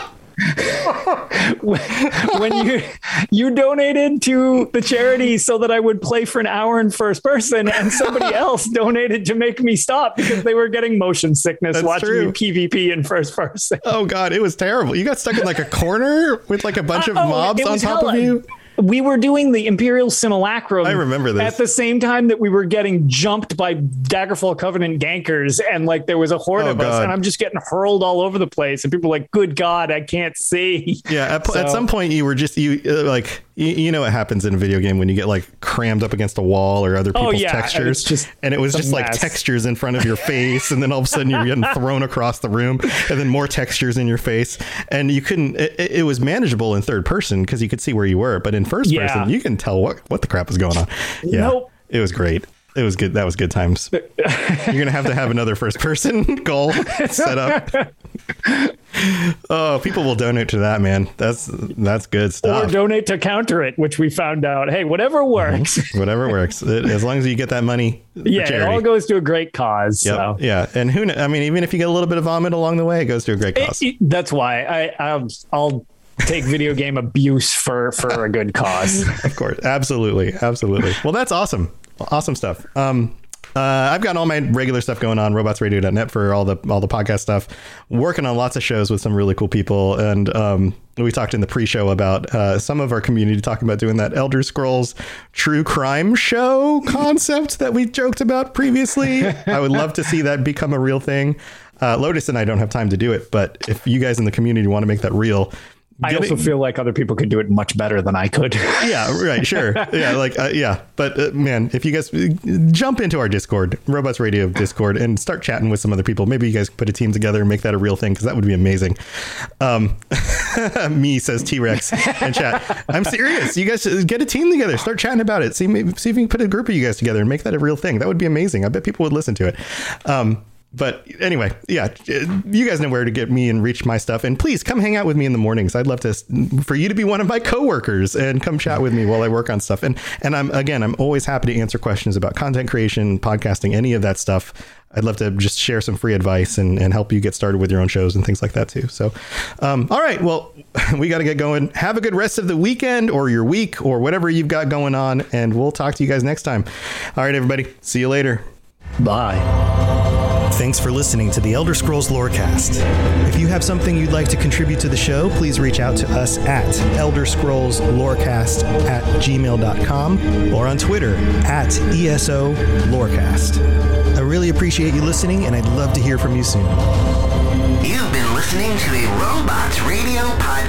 when you you donated to the charity so that I would play for an hour in first person, and somebody else donated to make me stop because they were getting motion sickness That's watching true. me PvP in first person. Oh God, it was terrible. You got stuck in like a corner with like a bunch of uh, oh, mobs on top hella. of you. We were doing the Imperial Simulacrum. I remember this. At the same time that we were getting jumped by Daggerfall Covenant gankers, and like there was a horde oh, of God. us, and I'm just getting hurled all over the place, and people were like, "Good God, I can't see." Yeah, at, so, at some point you were just you uh, like you, you know what happens in a video game when you get like crammed up against a wall or other people's oh, yeah, textures, and, just and it was just mess. like textures in front of your face, and then all of a sudden you're getting thrown across the room, and then more textures in your face, and you couldn't. It, it was manageable in third person because you could see where you were, but in first yeah. person, you can tell what, what the crap is going on. Yeah, nope. It was great. It was good. That was good times. You're going to have to have another first person goal set up. Oh, people will donate to that, man. That's that's good stuff. Or donate to counter it, which we found out. Hey, whatever works. Mm-hmm. Whatever works. It, as long as you get that money. Yeah, it all goes to a great cause. Yep. So. Yeah. And who, I mean, even if you get a little bit of vomit along the way, it goes to a great cause. It, it, that's why I, I'll, I'll take video game abuse for, for a good cause. Of course. Absolutely. Absolutely. Well, that's awesome. Awesome stuff. Um, uh, I've got all my regular stuff going on, robots radio dot net for all the all the podcast stuff. Working on lots of shows with some really cool people. And um, we talked in the pre-show about uh, some of our community talking about doing that Elder Scrolls true crime show concept that we joked about previously. I would love to see that become a real thing. Uh, Lotus and I don't have time to do it, but if you guys in the community want to make that real, I also it, feel like other people could do it much better than I could. Yeah, right. Sure. Yeah. Like, uh, yeah. But uh, man, if you guys jump into our Discord, Robots Radio Discord, and start chatting with some other people, maybe you guys can put a team together and make that a real thing, because that would be amazing. Um, me says T-Rex in chat. I'm serious. You guys get a team together, start chatting about it. See, maybe, see if you can put a group of you guys together and make that a real thing. That would be amazing. I bet people would listen to it. Um, But anyway, yeah, you guys know where to get me and reach my stuff. And please come hang out with me in the mornings. I'd love to for you to be one of my coworkers and come chat with me while I work on stuff. And and I'm again, I'm always happy to answer questions about content creation, podcasting, any of that stuff. I'd love to just share some free advice and, and help you get started with your own shows and things like that, too. So, um, all right, well, we got to get going. Have a good rest of the weekend or your week or whatever you've got going on. And we'll talk to you guys next time. All right, everybody. See you later. Bye. Thanks for listening to the Elder Scrolls Lorecast. If you have something you'd like to contribute to the show, please reach out to us at Elder Scrolls Lorecast at gmail dot com or on Twitter at E S O Lorecast. I really appreciate you listening, and I'd love to hear from you soon. You've been listening to a Robots Radio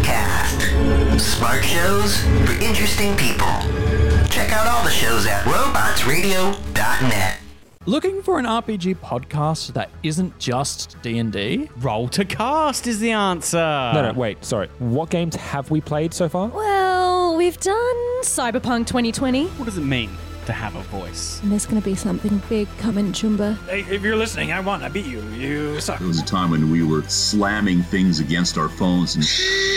podcast. Smart shows for interesting people. Check out all the shows at robots radio dot net. Looking for an R P G podcast that isn't just D and D? Roll to Cast is the answer. No, no, wait, sorry. What games have we played so far? Well, we've done Cyberpunk twenty twenty. What does it mean to have a voice? And there's going to be something big coming, Chumba. Hey, if you're listening, I won. I beat you. You suck. There was a time when we were slamming things against our phones and...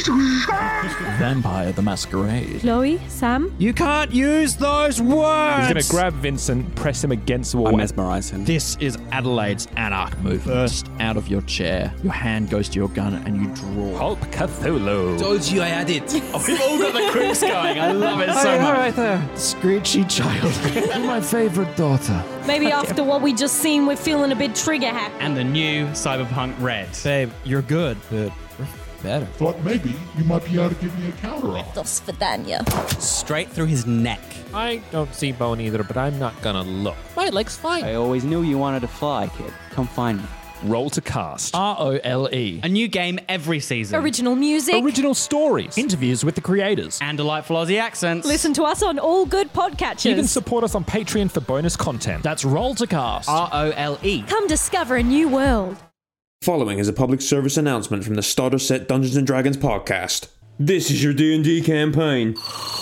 Vampire the Masquerade. Chloe, Sam? You can't use those words! He's going to grab Vincent, press him against the wall, and mesmerize him. This is Adelaide's Anarch move. Burst out of your chair. Your hand goes to your gun and you draw. Hulk Cthulhu. Told you I had it. Oh, we've all got the quips going. I love it so hey, much. Right there. Screechy child. My favorite daughter. Maybe after what we just seen, we're feeling a bit trigger happy. And the new Cyberpunk Red. Babe, you're good, but we're better. Thought maybe you might be able to give me a counter offer. Dos Vidania. Straight through his neck. I don't see bone either, but I'm not gonna look. My leg's fine. I always knew you wanted to fly, kid. Come find me. Roll to Cast. R O L E. A new game every season. Original music. Original stories. Interviews with the creators. And delightful Aussie accents. Listen to us on all good podcatchers. You can support us on Patreon for bonus content. That's Roll to Cast. R O L E. Come discover a new world. Following is a public service announcement from the Starter Set Dungeons and Dragons podcast. This is your D and D campaign.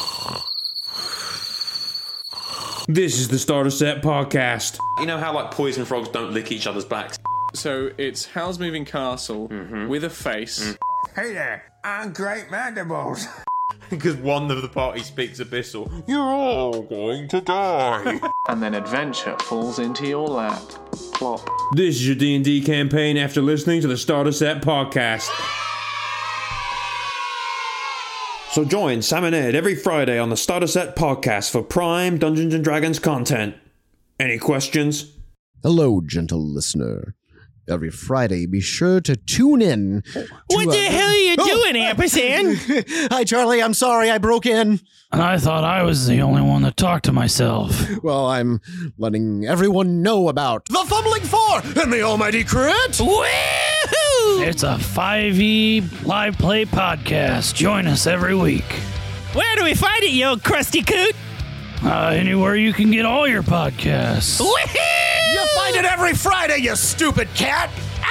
This is the Starter Set podcast. You know how like poison frogs don't lick each other's backs? So it's Howl's Moving Castle mm-hmm. with a face. Mm. Hey there, I'm Great Mandibles. Because one of the party speaks Abyssal. You're all going to die. And then adventure falls into your lap. Plop. This is your D and D campaign after listening to the Starter Set podcast. So join Sam and Ed every Friday on the Starter Set podcast for prime Dungeons and Dragons content. Any questions? Hello, gentle listener. Every Friday, be sure to tune in. To what the a- hell are you Oh! doing, Ampersand? Hi, Charlie. I'm sorry I broke in. I thought I was the only one that talked to myself. Well, I'm letting everyone know about the Fumbling Four and the Almighty Crit. Woohoo! It's a five E live play podcast. Join us every week. Where do we find it, you old crusty coot? Uh, anywhere you can get all your podcasts. You find it every Friday, you stupid cat.